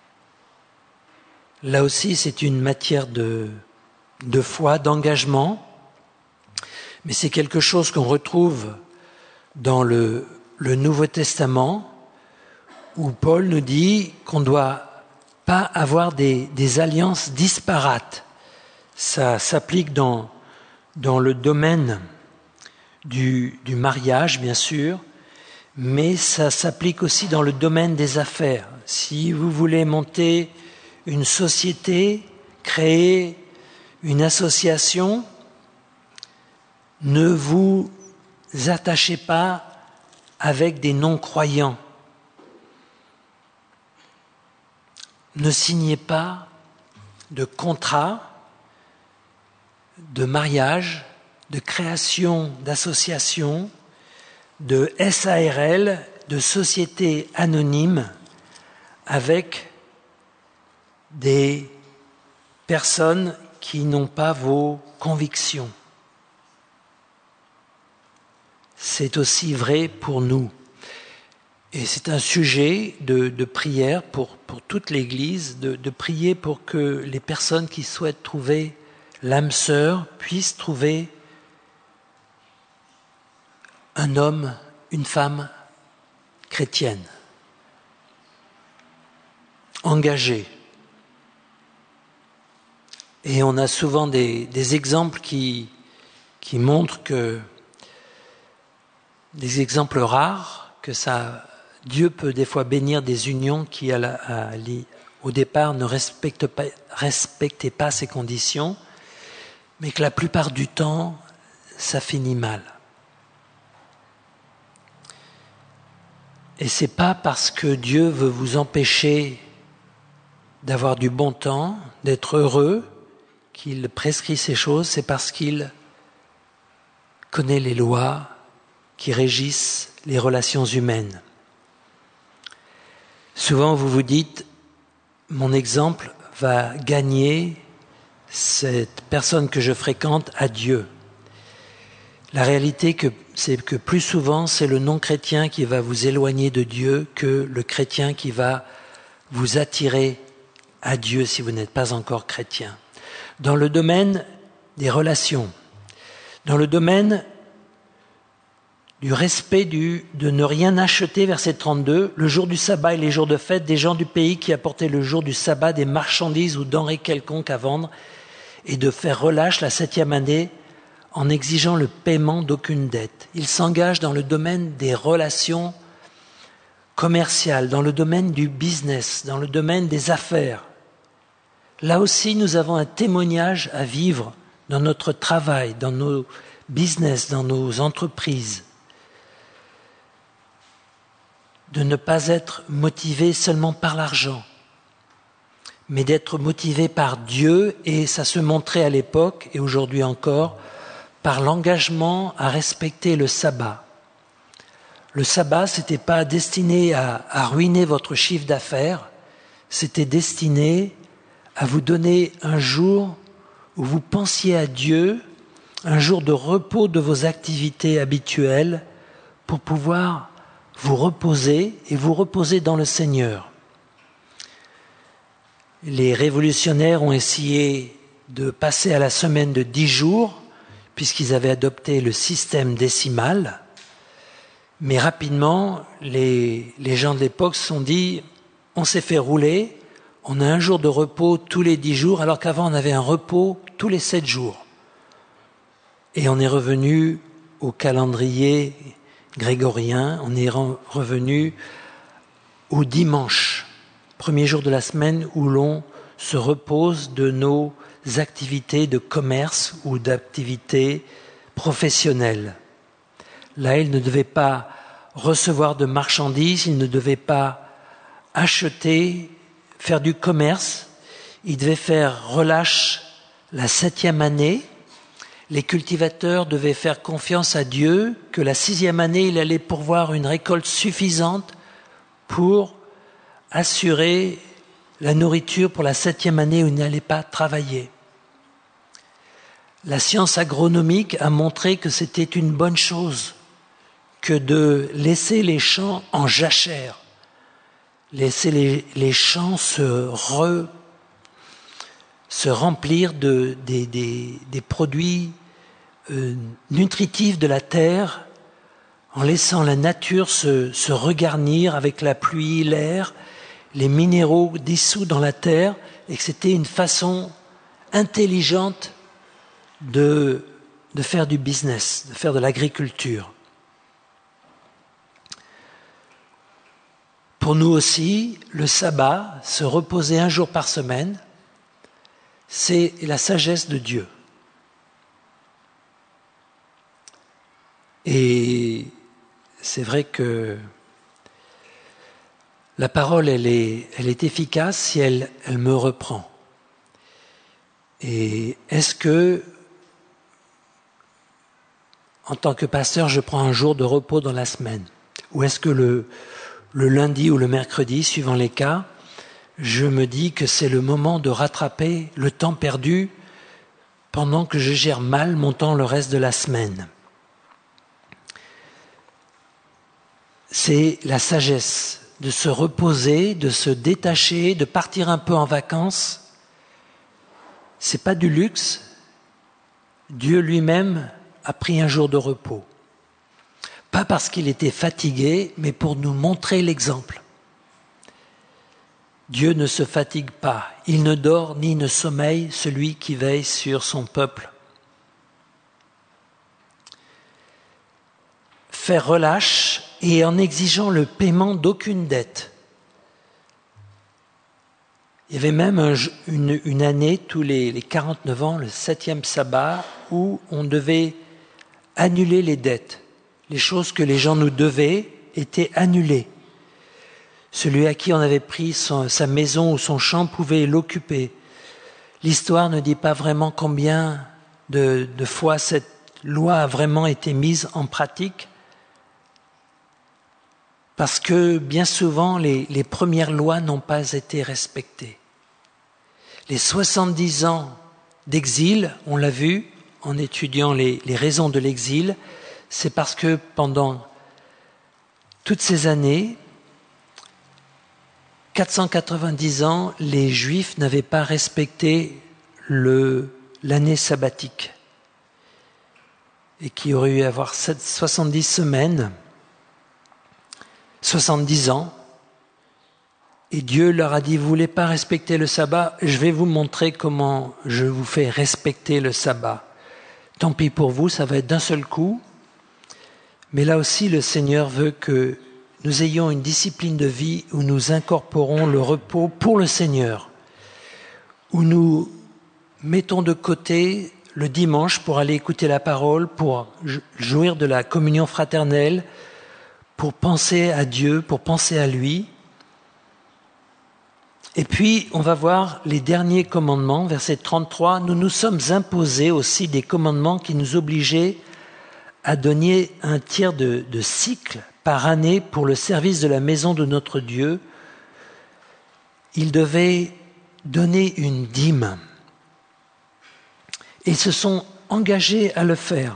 Là aussi, c'est une matière de foi, d'engagement, mais c'est quelque chose qu'on retrouve dans le Nouveau Testament, où Paul nous dit qu'on ne doit pas avoir des alliances disparates. Ça s'applique dans le domaine du mariage, bien sûr, mais ça s'applique aussi dans le domaine des affaires. Si vous voulez monter une société, créer une association, ne vous attachez pas avec des non-croyants. Ne signez pas de contrat de mariage, de création d'associations, de SARL, de sociétés anonymes avec des personnes qui n'ont pas vos convictions. C'est aussi vrai pour nous. Et c'est un sujet de prière pour toute l'Église, de prier pour que les personnes qui souhaitent trouver l'âme sœur puissent trouver un homme, une femme chrétienne, engagée. Et on a souvent des exemples qui montrent que, des exemples rares, que Dieu peut des fois bénir des unions qui, au départ, ne respectaient pas ces conditions, mais que la plupart du temps, ça finit mal. Et c'est pas parce que Dieu veut vous empêcher d'avoir du bon temps, d'être heureux, qu'il prescrit ces choses, c'est parce qu'il connaît les lois qui régissent les relations humaines. Souvent, vous vous dites, mon exemple va gagner cette personne que je fréquente à Dieu. La réalité, c'est que plus souvent, c'est le non-chrétien qui va vous éloigner de Dieu que le chrétien qui va vous attirer à Dieu si vous n'êtes pas encore chrétien. Dans le domaine des relations, dans le domaine du respect de ne rien acheter, verset 32, le jour du sabbat et les jours de fête, des gens du pays qui apportaient le jour du sabbat des marchandises ou denrées quelconques à vendre, et de faire relâche la 7e année en exigeant le paiement d'aucune dette. Il s'engage dans le domaine des relations commerciales, dans le domaine du business, dans le domaine des affaires. Là aussi, nous avons un témoignage à vivre dans notre travail, dans nos business, dans nos entreprises. De ne pas être motivé seulement par l'argent, mais d'être motivé par Dieu, et ça se montrait à l'époque, et aujourd'hui encore, par l'engagement à respecter le sabbat. Le sabbat, c'était pas destiné à ruiner votre chiffre d'affaires, c'était destiné à vous donner un jour où vous pensiez à Dieu, un jour de repos de vos activités habituelles pour pouvoir vous reposer et vous reposer dans le Seigneur. Les révolutionnaires ont essayé de passer à la semaine de 10 jours puisqu'ils avaient adopté le système décimal, mais rapidement, les gens de l'époque se sont dit « on s'est fait rouler ». On a un jour de repos tous les 10 jours, alors qu'avant on avait un repos tous les 7 jours. Et on est revenu au calendrier grégorien, on est revenu au dimanche, premier jour de la semaine où l'on se repose de nos activités de commerce ou d'activités professionnelles. Là, il ne devait pas recevoir de marchandises, il ne devait pas acheter, faire du commerce, il devait faire relâche la 7e année. Les cultivateurs devaient faire confiance à Dieu que la 6e année, il allait pourvoir une récolte suffisante pour assurer la nourriture pour la 7e année où il n'allait pas travailler. La science agronomique a montré que c'était une bonne chose que de laisser les champs en jachère. Laisser les champs se remplir des produits nutritifs de la terre, en laissant la nature se regarnir avec la pluie, l'air, les minéraux dissous dans la terre, et que c'était une façon intelligente de faire du business, de faire de l'agriculture. Pour nous aussi, le sabbat, se reposer un jour par semaine, c'est la sagesse de Dieu. Et c'est vrai que la parole, elle est efficace si elle me reprend. Et est-ce que, en tant que pasteur, je prends un jour de repos dans la semaine? Ou est-ce que le lundi ou le mercredi, suivant les cas, je me dis que c'est le moment de rattraper le temps perdu pendant que je gère mal mon temps le reste de la semaine? c'est la sagesse, de se reposer, de se détacher, de partir un peu en vacances. C'est pas du luxe. Dieu lui-même a pris un jour de repos. Pas parce qu'il était fatigué, mais pour nous montrer l'exemple. Dieu ne se fatigue pas, il ne dort ni ne sommeille, celui qui veille sur son peuple. Faire relâche et en exigeant le paiement d'aucune dette. Il y avait même une année, tous les 49 ans, le 7e sabbat, où on devait annuler les dettes. Les choses que les gens nous devaient étaient annulées. Celui à qui on avait pris sa maison ou son champ pouvait l'occuper. L'histoire ne dit pas vraiment combien de fois cette loi a vraiment été mise en pratique, parce que bien souvent les premières lois n'ont pas été respectées. Les 70 ans d'exil, on l'a vu en étudiant les raisons de l'exil, c'est parce que pendant toutes ces années, 490 ans, les Juifs n'avaient pas respecté l'année sabbatique et qui aurait eu à avoir 70 semaines, 70 ans. Et Dieu leur a dit, vous ne voulez pas respecter le sabbat, je vais vous montrer comment je vous fais respecter le sabbat. Tant pis pour vous, ça va être d'un seul coup. Mais là aussi, le Seigneur veut que nous ayons une discipline de vie où nous incorporons le repos pour le Seigneur, où nous mettons de côté le dimanche pour aller écouter la parole, pour jouir de la communion fraternelle, pour penser à Dieu, pour penser à lui. Et puis, on va voir les derniers commandements, verset 33. Nous nous sommes imposés aussi des commandements qui nous obligeaient à donner un tiers de cycle par année pour le service de la maison de notre Dieu. Ils devaient donner une dîme. Et ils se sont engagés à le faire.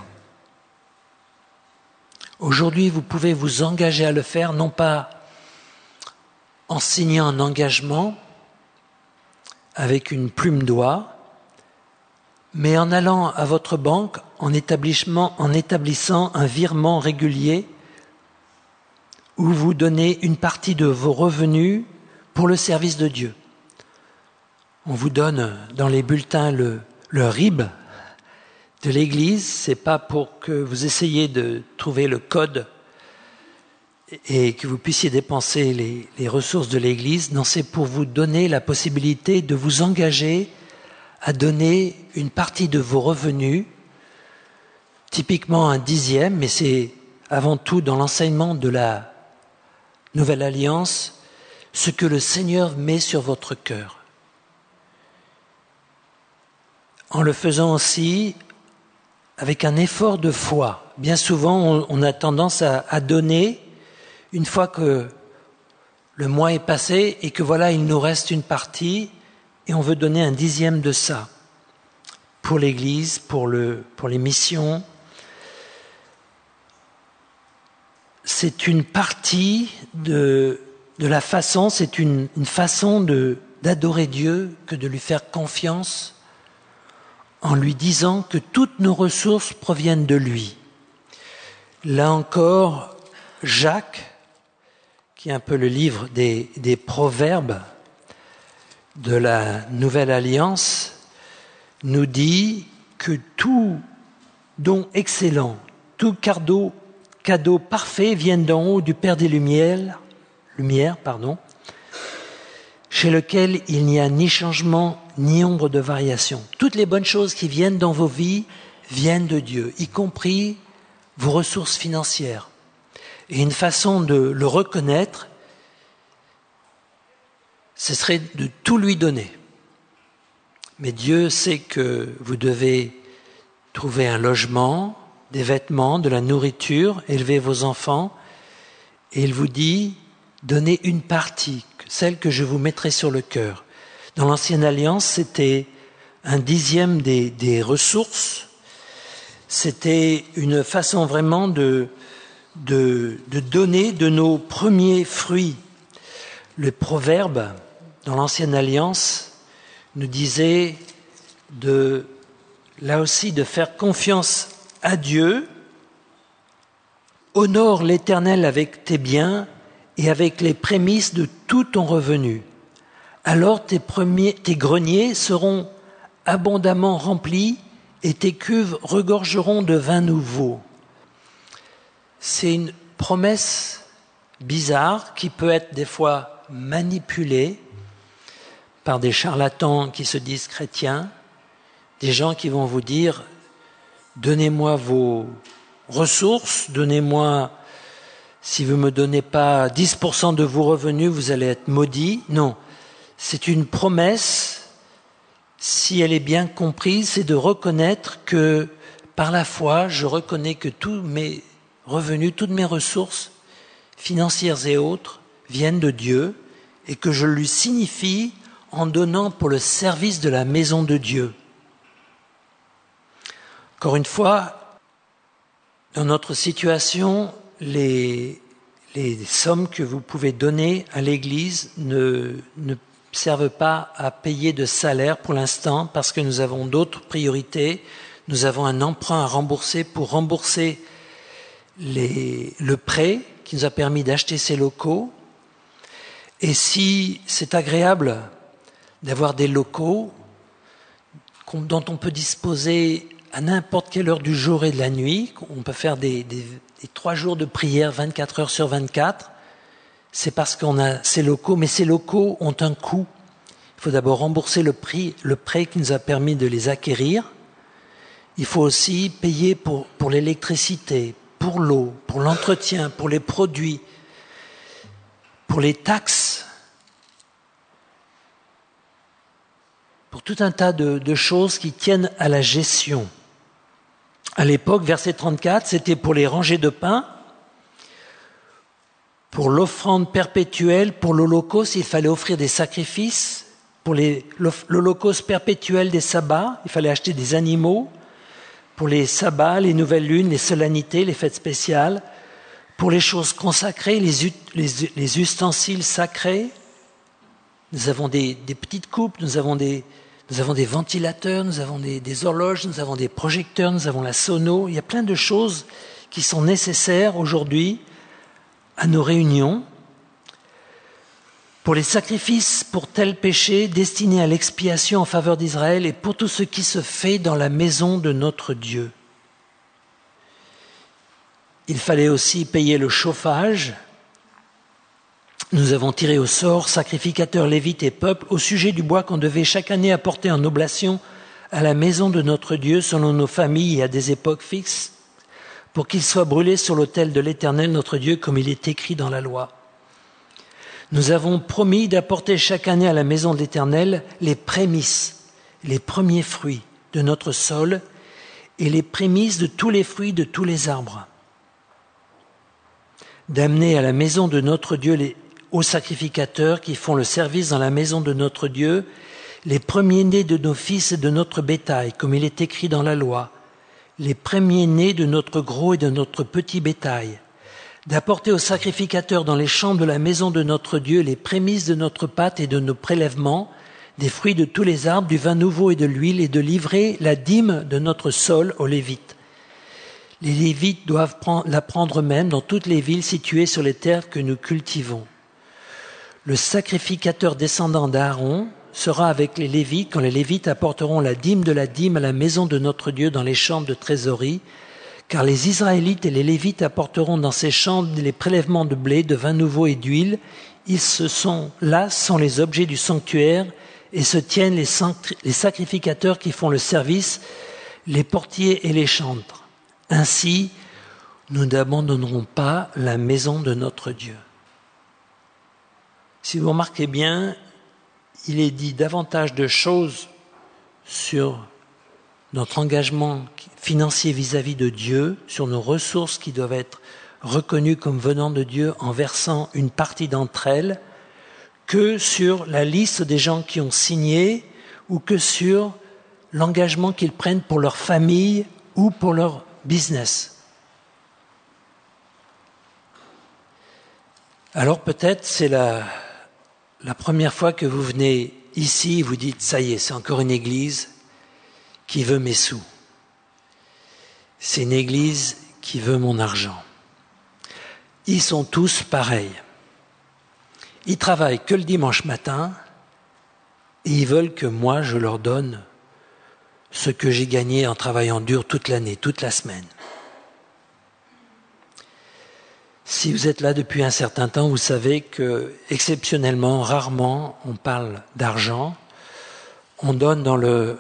Aujourd'hui, vous pouvez vous engager à le faire, non pas en signant un engagement avec une plume d'oie, mais en allant à votre banque, en établissant un virement régulier où vous donnez une partie de vos revenus pour le service de Dieu. On vous donne dans les bulletins le RIB de l'Église, c'est pas pour que vous essayiez de trouver le code et que vous puissiez dépenser les ressources de l'Église. Non, c'est pour vous donner la possibilité de vous engager à donner une partie de vos revenus, typiquement un 10e, mais c'est avant tout dans l'enseignement de la Nouvelle Alliance, ce que le Seigneur met sur votre cœur. En le faisant aussi avec un effort de foi. Bien souvent, on a tendance à donner une fois que le mois est passé et que voilà, il nous reste une partie et on veut donner un 10e de ça pour l'Église, pour les missions. C'est une partie de la façon, c'est une façon d'adorer Dieu que de lui faire confiance en lui disant que toutes nos ressources proviennent de lui. Là encore, Jacques, qui est un peu le livre des proverbes de la Nouvelle Alliance, nous dit que tout don excellent, tout cadeau parfait viennent d'en haut du Père des Lumières, chez lequel il n'y a ni changement ni ombre de variation. Toutes les bonnes choses qui viennent dans vos vies viennent de Dieu, y compris vos ressources financières. Et une façon de le reconnaître, ce serait de tout lui donner. Mais Dieu sait que vous devez trouver un logement, des vêtements, de la nourriture, élever vos enfants, et il vous dit, donnez une partie, celle que je vous mettrai sur le cœur. Dans l'Ancienne Alliance, c'était un 10e des ressources. C'était une façon vraiment de de donner de nos premiers fruits. Le proverbe, dans l'Ancienne Alliance, nous disait là aussi de faire confiance à Dieu. Honore l'Éternel avec tes biens et avec les prémices de tout ton revenu. Alors tes greniers seront abondamment remplis et tes cuves regorgeront de vin nouveau. C'est une promesse bizarre qui peut être des fois manipulée par des charlatans qui se disent chrétiens, des gens qui vont vous dire « Donnez-moi vos ressources, donnez-moi, si vous ne me donnez pas 10% de vos revenus, vous allez être maudits. » Non, c'est une promesse, si elle est bien comprise, c'est de reconnaître que par la foi, je reconnais que tous mes revenus, toutes mes ressources financières et autres viennent de Dieu et que je lui signifie en donnant pour le service de la maison de Dieu. Encore une fois, dans notre situation, les sommes que vous pouvez donner à l'Église ne servent pas à payer de salaire pour l'instant parce que nous avons d'autres priorités. Nous avons un emprunt à rembourser pour rembourser le prêt qui nous a permis d'acheter ces locaux. Et si c'est agréable d'avoir des locaux dont on peut disposer à n'importe quelle heure du jour et de la nuit, on peut faire des 3 jours de prière 24 heures sur 24, c'est parce qu'on a ces locaux, mais ces locaux ont un coût. Il faut d'abord rembourser le prêt qui nous a permis de les acquérir. Il faut aussi payer pour l'électricité, pour l'eau, pour l'entretien, pour les produits, pour les taxes, pour tout un tas de choses qui tiennent à la gestion. À l'époque, verset 34, c'était pour les rangées de pain, pour l'offrande perpétuelle, pour l'holocauste, il fallait offrir des sacrifices, pour l'holocauste perpétuel des sabbats, il fallait acheter des animaux, pour les sabbats, les nouvelles lunes, les solennités, les fêtes spéciales, pour les choses consacrées, les ustensiles sacrés. Nous avons des petites coupes, nous avons des ventilateurs, nous avons des horloges, nous avons des projecteurs, nous avons la sono. Il y a plein de choses qui sont nécessaires aujourd'hui à nos réunions. Pour les sacrifices pour tel péché destinés à l'expiation en faveur d'Israël et pour tout ce qui se fait dans la maison de notre Dieu. Il fallait aussi payer le chauffage. Nous avons tiré au sort, sacrificateurs, lévites et peuples, au sujet du bois qu'on devait chaque année apporter en oblation à la maison de notre Dieu selon nos familles et à des époques fixes, pour qu'il soit brûlé sur l'autel de l'Éternel notre Dieu comme il est écrit dans la loi. Nous avons promis d'apporter chaque année à la maison de l'Éternel les prémices, les premiers fruits de notre sol et les prémices de tous les fruits de tous les arbres. D'amener à la maison de notre Dieu aux sacrificateurs qui font le service dans la maison de notre Dieu, les premiers-nés de nos fils et de notre bétail, comme il est écrit dans la loi, les premiers-nés de notre gros et de notre petit bétail, d'apporter aux sacrificateurs dans les chambres de la maison de notre Dieu les prémices de notre pâte et de nos prélèvements, des fruits de tous les arbres, du vin nouveau et de l'huile, et de livrer la dîme de notre sol aux Lévites. Les Lévites doivent la prendre eux-mêmes dans toutes les villes situées sur les terres que nous cultivons. Le sacrificateur descendant d'Aaron sera avec les Lévites quand les Lévites apporteront la dîme de la dîme à la maison de notre Dieu dans les chambres de trésorerie, car les Israélites et les Lévites apporteront dans ces chambres les prélèvements de blé, de vin nouveau et d'huile. Là sont les objets du sanctuaire et se tiennent les sacrificateurs qui font le service, les portiers et les chantres. Ainsi, nous n'abandonnerons pas la maison de notre Dieu. Si vous remarquez bien, il est dit davantage de choses sur notre engagement financier vis-à-vis de Dieu, sur nos ressources qui doivent être reconnues comme venant de Dieu en versant une partie d'entre elles, que sur la liste des gens qui ont signé ou que sur l'engagement qu'ils prennent pour leur famille ou pour leur business. Alors peut-être c'est la première fois que vous venez ici, vous dites, ça y est, c'est encore une église qui veut mes sous. C'est une église qui veut mon argent. Ils sont tous pareils. Ils travaillent que le dimanche matin et ils veulent que moi, je leur donne ce que j'ai gagné en travaillant dur toute l'année, toute la semaine. Si vous êtes là depuis un certain temps, vous savez que, exceptionnellement, rarement, on parle d'argent. On donne dans le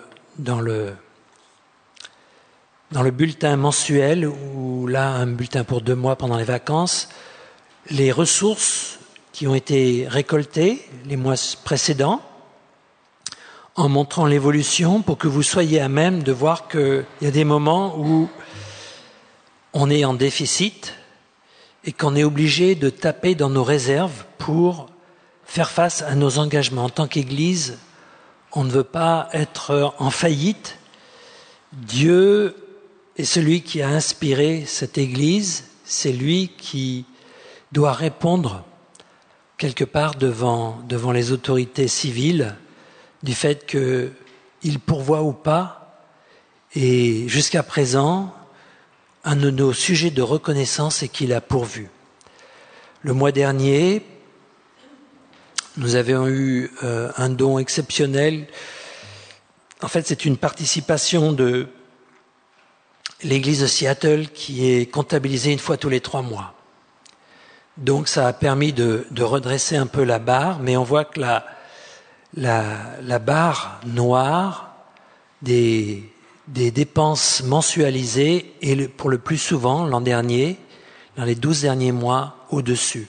bulletin mensuel, ou là, un bulletin pour 2 mois pendant les vacances, les ressources qui ont été récoltées les mois précédents, en montrant l'évolution pour que vous soyez à même de voir qu'il y a des moments où on est en déficit et qu'on est obligé de taper dans nos réserves pour faire face à nos engagements. En tant qu'Église, on ne veut pas être en faillite. Dieu est celui qui a inspiré cette Église, c'est lui qui doit répondre quelque part devant les autorités civiles du fait qu'il pourvoit ou pas. Et jusqu'à présent, un de nos sujets de reconnaissance est qu'il a pourvu. Le mois dernier, nous avions eu un don exceptionnel. En fait, c'est une participation de l'église de Seattle qui est comptabilisée une fois tous les 3 mois. Donc ça a permis de redresser un peu la barre, mais on voit que la barre noire des dépenses mensualisées est pour le plus souvent, l'an dernier, dans les 12 derniers mois, au-dessus.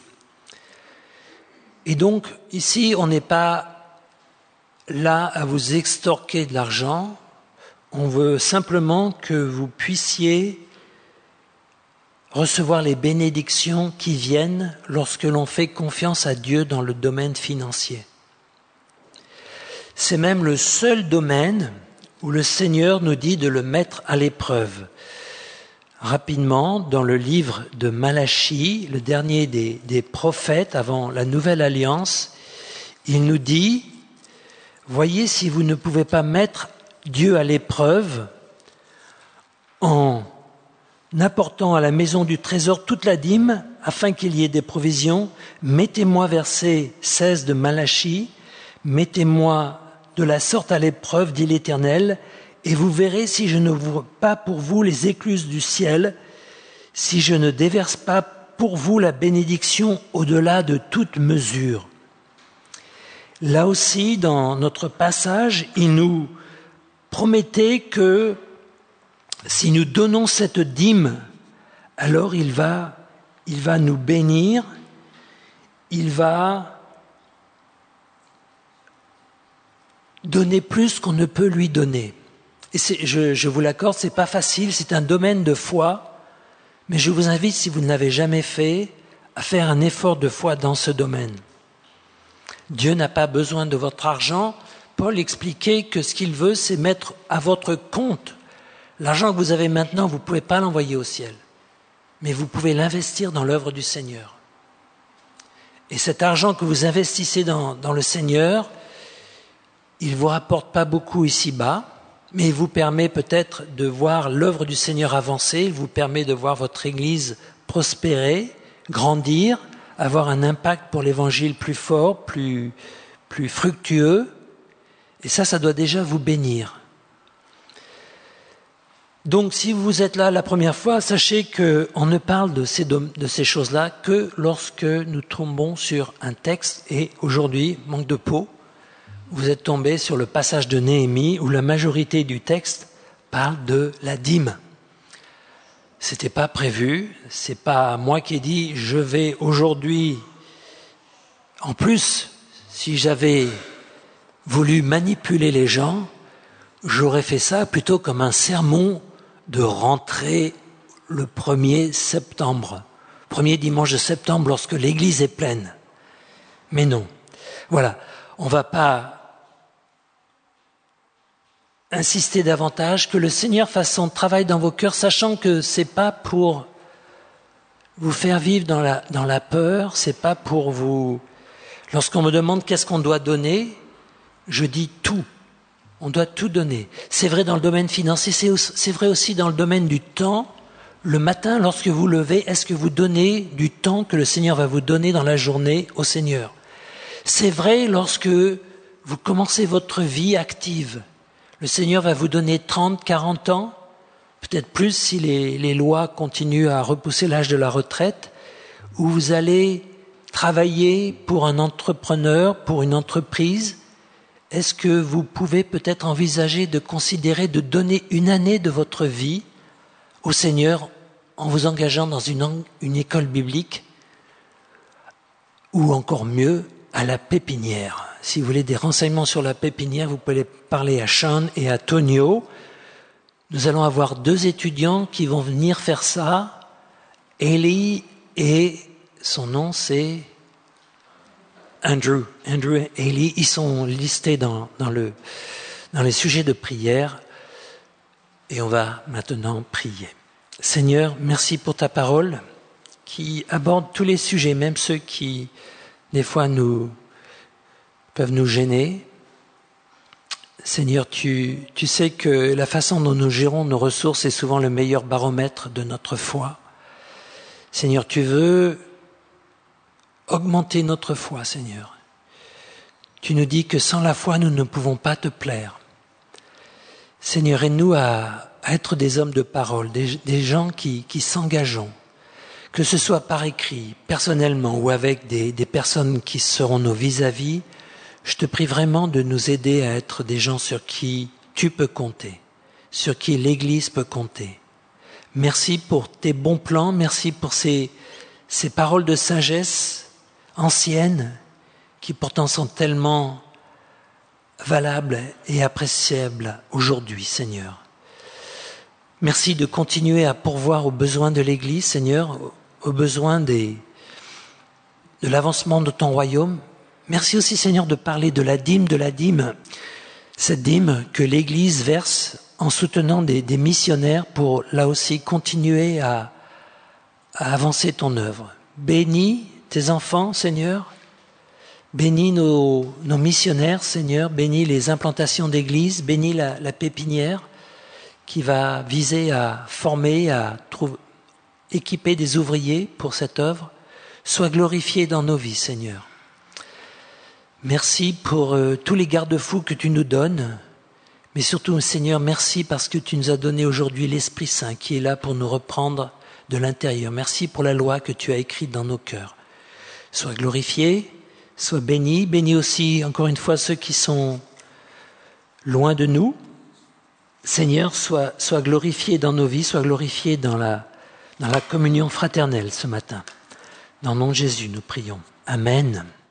Et donc, ici, on n'est pas là à vous extorquer de l'argent, on veut simplement que vous puissiez recevoir les bénédictions qui viennent lorsque l'on fait confiance à Dieu dans le domaine financier. C'est même le seul domaine où le Seigneur nous dit de le mettre à l'épreuve. Rapidement, dans le livre de Malachie, le dernier des prophètes avant la Nouvelle Alliance, il nous dit « Voyez si vous ne pouvez pas mettre Dieu à l'épreuve en apportant à la maison du trésor toute la dîme afin qu'il y ait des provisions. Mettez-moi, verset 16 de Malachie, mettez-moi de la sorte à l'épreuve, dit l'Éternel, et vous verrez si je n'ouvre pas pour vous les écluses du ciel, si je ne déverse pas pour vous la bénédiction au-delà de toute mesure. » Là aussi, dans notre passage, il nous promettait que si nous donnons cette dîme, alors il va nous bénir, il va donner plus qu'on ne peut lui donner. Et je vous l'accorde, c'est pas facile, c'est un domaine de foi, mais je vous invite, si vous ne l'avez jamais fait, à faire un effort de foi dans ce domaine. Dieu n'a pas besoin de votre argent. Paul expliquait que ce qu'il veut, c'est mettre à votre compte. L'argent que vous avez maintenant, vous ne pouvez pas l'envoyer au ciel, mais vous pouvez l'investir dans l'œuvre du Seigneur. Et cet argent que vous investissez dans le Seigneur, il ne vous rapporte pas beaucoup ici-bas, mais il vous permet peut-être de voir l'œuvre du Seigneur avancer, il vous permet de voir votre Église prospérer, grandir, avoir un impact pour l'Évangile plus fort, plus fructueux. Et ça doit déjà vous bénir. Donc, si vous êtes là la première fois, sachez qu'on ne parle de ces choses-là que lorsque nous tombons sur un texte. Et aujourd'hui, manque de peau, vous êtes tombé sur le passage de Néhémie où la majorité du texte parle de la dîme. C'était pas prévu, c'est pas moi qui ai dit je vais aujourd'hui. En plus, si j'avais voulu manipuler les gens, j'aurais fait ça plutôt comme un sermon de rentrée le 1er septembre, premier dimanche de septembre lorsque l'église est pleine. Mais non. Voilà, on va pas insister davantage, que le Seigneur fasse son travail dans vos cœurs, sachant que c'est pas pour vous faire vivre dans la peur, c'est pas pour vous... Lorsqu'on me demande qu'est-ce qu'on doit donner, je dis tout. On doit tout donner. C'est vrai dans le domaine financier, c'est vrai aussi dans le domaine du temps. Le matin, lorsque vous levez, est-ce que vous donnez du temps que le Seigneur va vous donner dans la journée au Seigneur? C'est vrai lorsque vous commencez votre vie active. Le Seigneur va vous donner 30, 40 ans, peut-être plus si les lois continuent à repousser l'âge de la retraite, où vous allez travailler pour un entrepreneur, pour une entreprise. Est-ce que vous pouvez peut-être envisager de considérer de donner une année de votre vie au Seigneur en vous engageant dans une école biblique ou encore mieux, à la pépinière? Si vous voulez des renseignements sur la pépinière, vous pouvez parler à Sean et à Tonio. Nous allons avoir 2 étudiants qui vont venir faire ça. Ellie et son nom c'est Andrew et Ellie. Ils sont listés dans les sujets de prière. Et on va maintenant prier. Seigneur, merci pour ta parole qui aborde tous les sujets, même ceux qui, des fois, peuvent nous gêner. Seigneur, tu sais que la façon dont nous gérons nos ressources est souvent le meilleur baromètre de notre foi. Seigneur, tu veux augmenter notre foi, Seigneur. Tu nous dis que sans la foi, nous ne pouvons pas te plaire. Seigneur, aide-nous à être des hommes de parole, des gens qui s'engageons, que ce soit par écrit, personnellement ou avec des personnes qui seront nos vis-à-vis. Je te prie vraiment de nous aider à être des gens sur qui tu peux compter, sur qui l'Église peut compter. Merci pour tes bons plans, merci pour ces paroles de sagesse anciennes qui pourtant sont tellement valables et appréciables aujourd'hui, Seigneur. Merci de continuer à pourvoir aux besoins de l'Église, Seigneur, aux besoins de l'avancement de ton royaume. Merci aussi, Seigneur, de parler de la dîme, cette dîme que l'Église verse en soutenant des missionnaires pour, là aussi, continuer à avancer ton œuvre. Bénis tes enfants, Seigneur. Bénis nos missionnaires, Seigneur. Bénis les implantations d'églises. Bénis la pépinière qui va viser à former, équiper des ouvriers pour cette œuvre. Sois glorifié dans nos vies, Seigneur. Merci pour tous les garde-fous que tu nous donnes. Mais surtout, Seigneur, merci parce que tu nous as donné aujourd'hui l'Esprit Saint qui est là pour nous reprendre de l'intérieur. Merci pour la loi que tu as écrite dans nos cœurs. Sois glorifié, sois béni. Bénis aussi, encore une fois, ceux qui sont loin de nous. Seigneur, sois glorifié dans nos vies, sois glorifié dans la communion fraternelle ce matin. Dans le nom de Jésus, nous prions. Amen.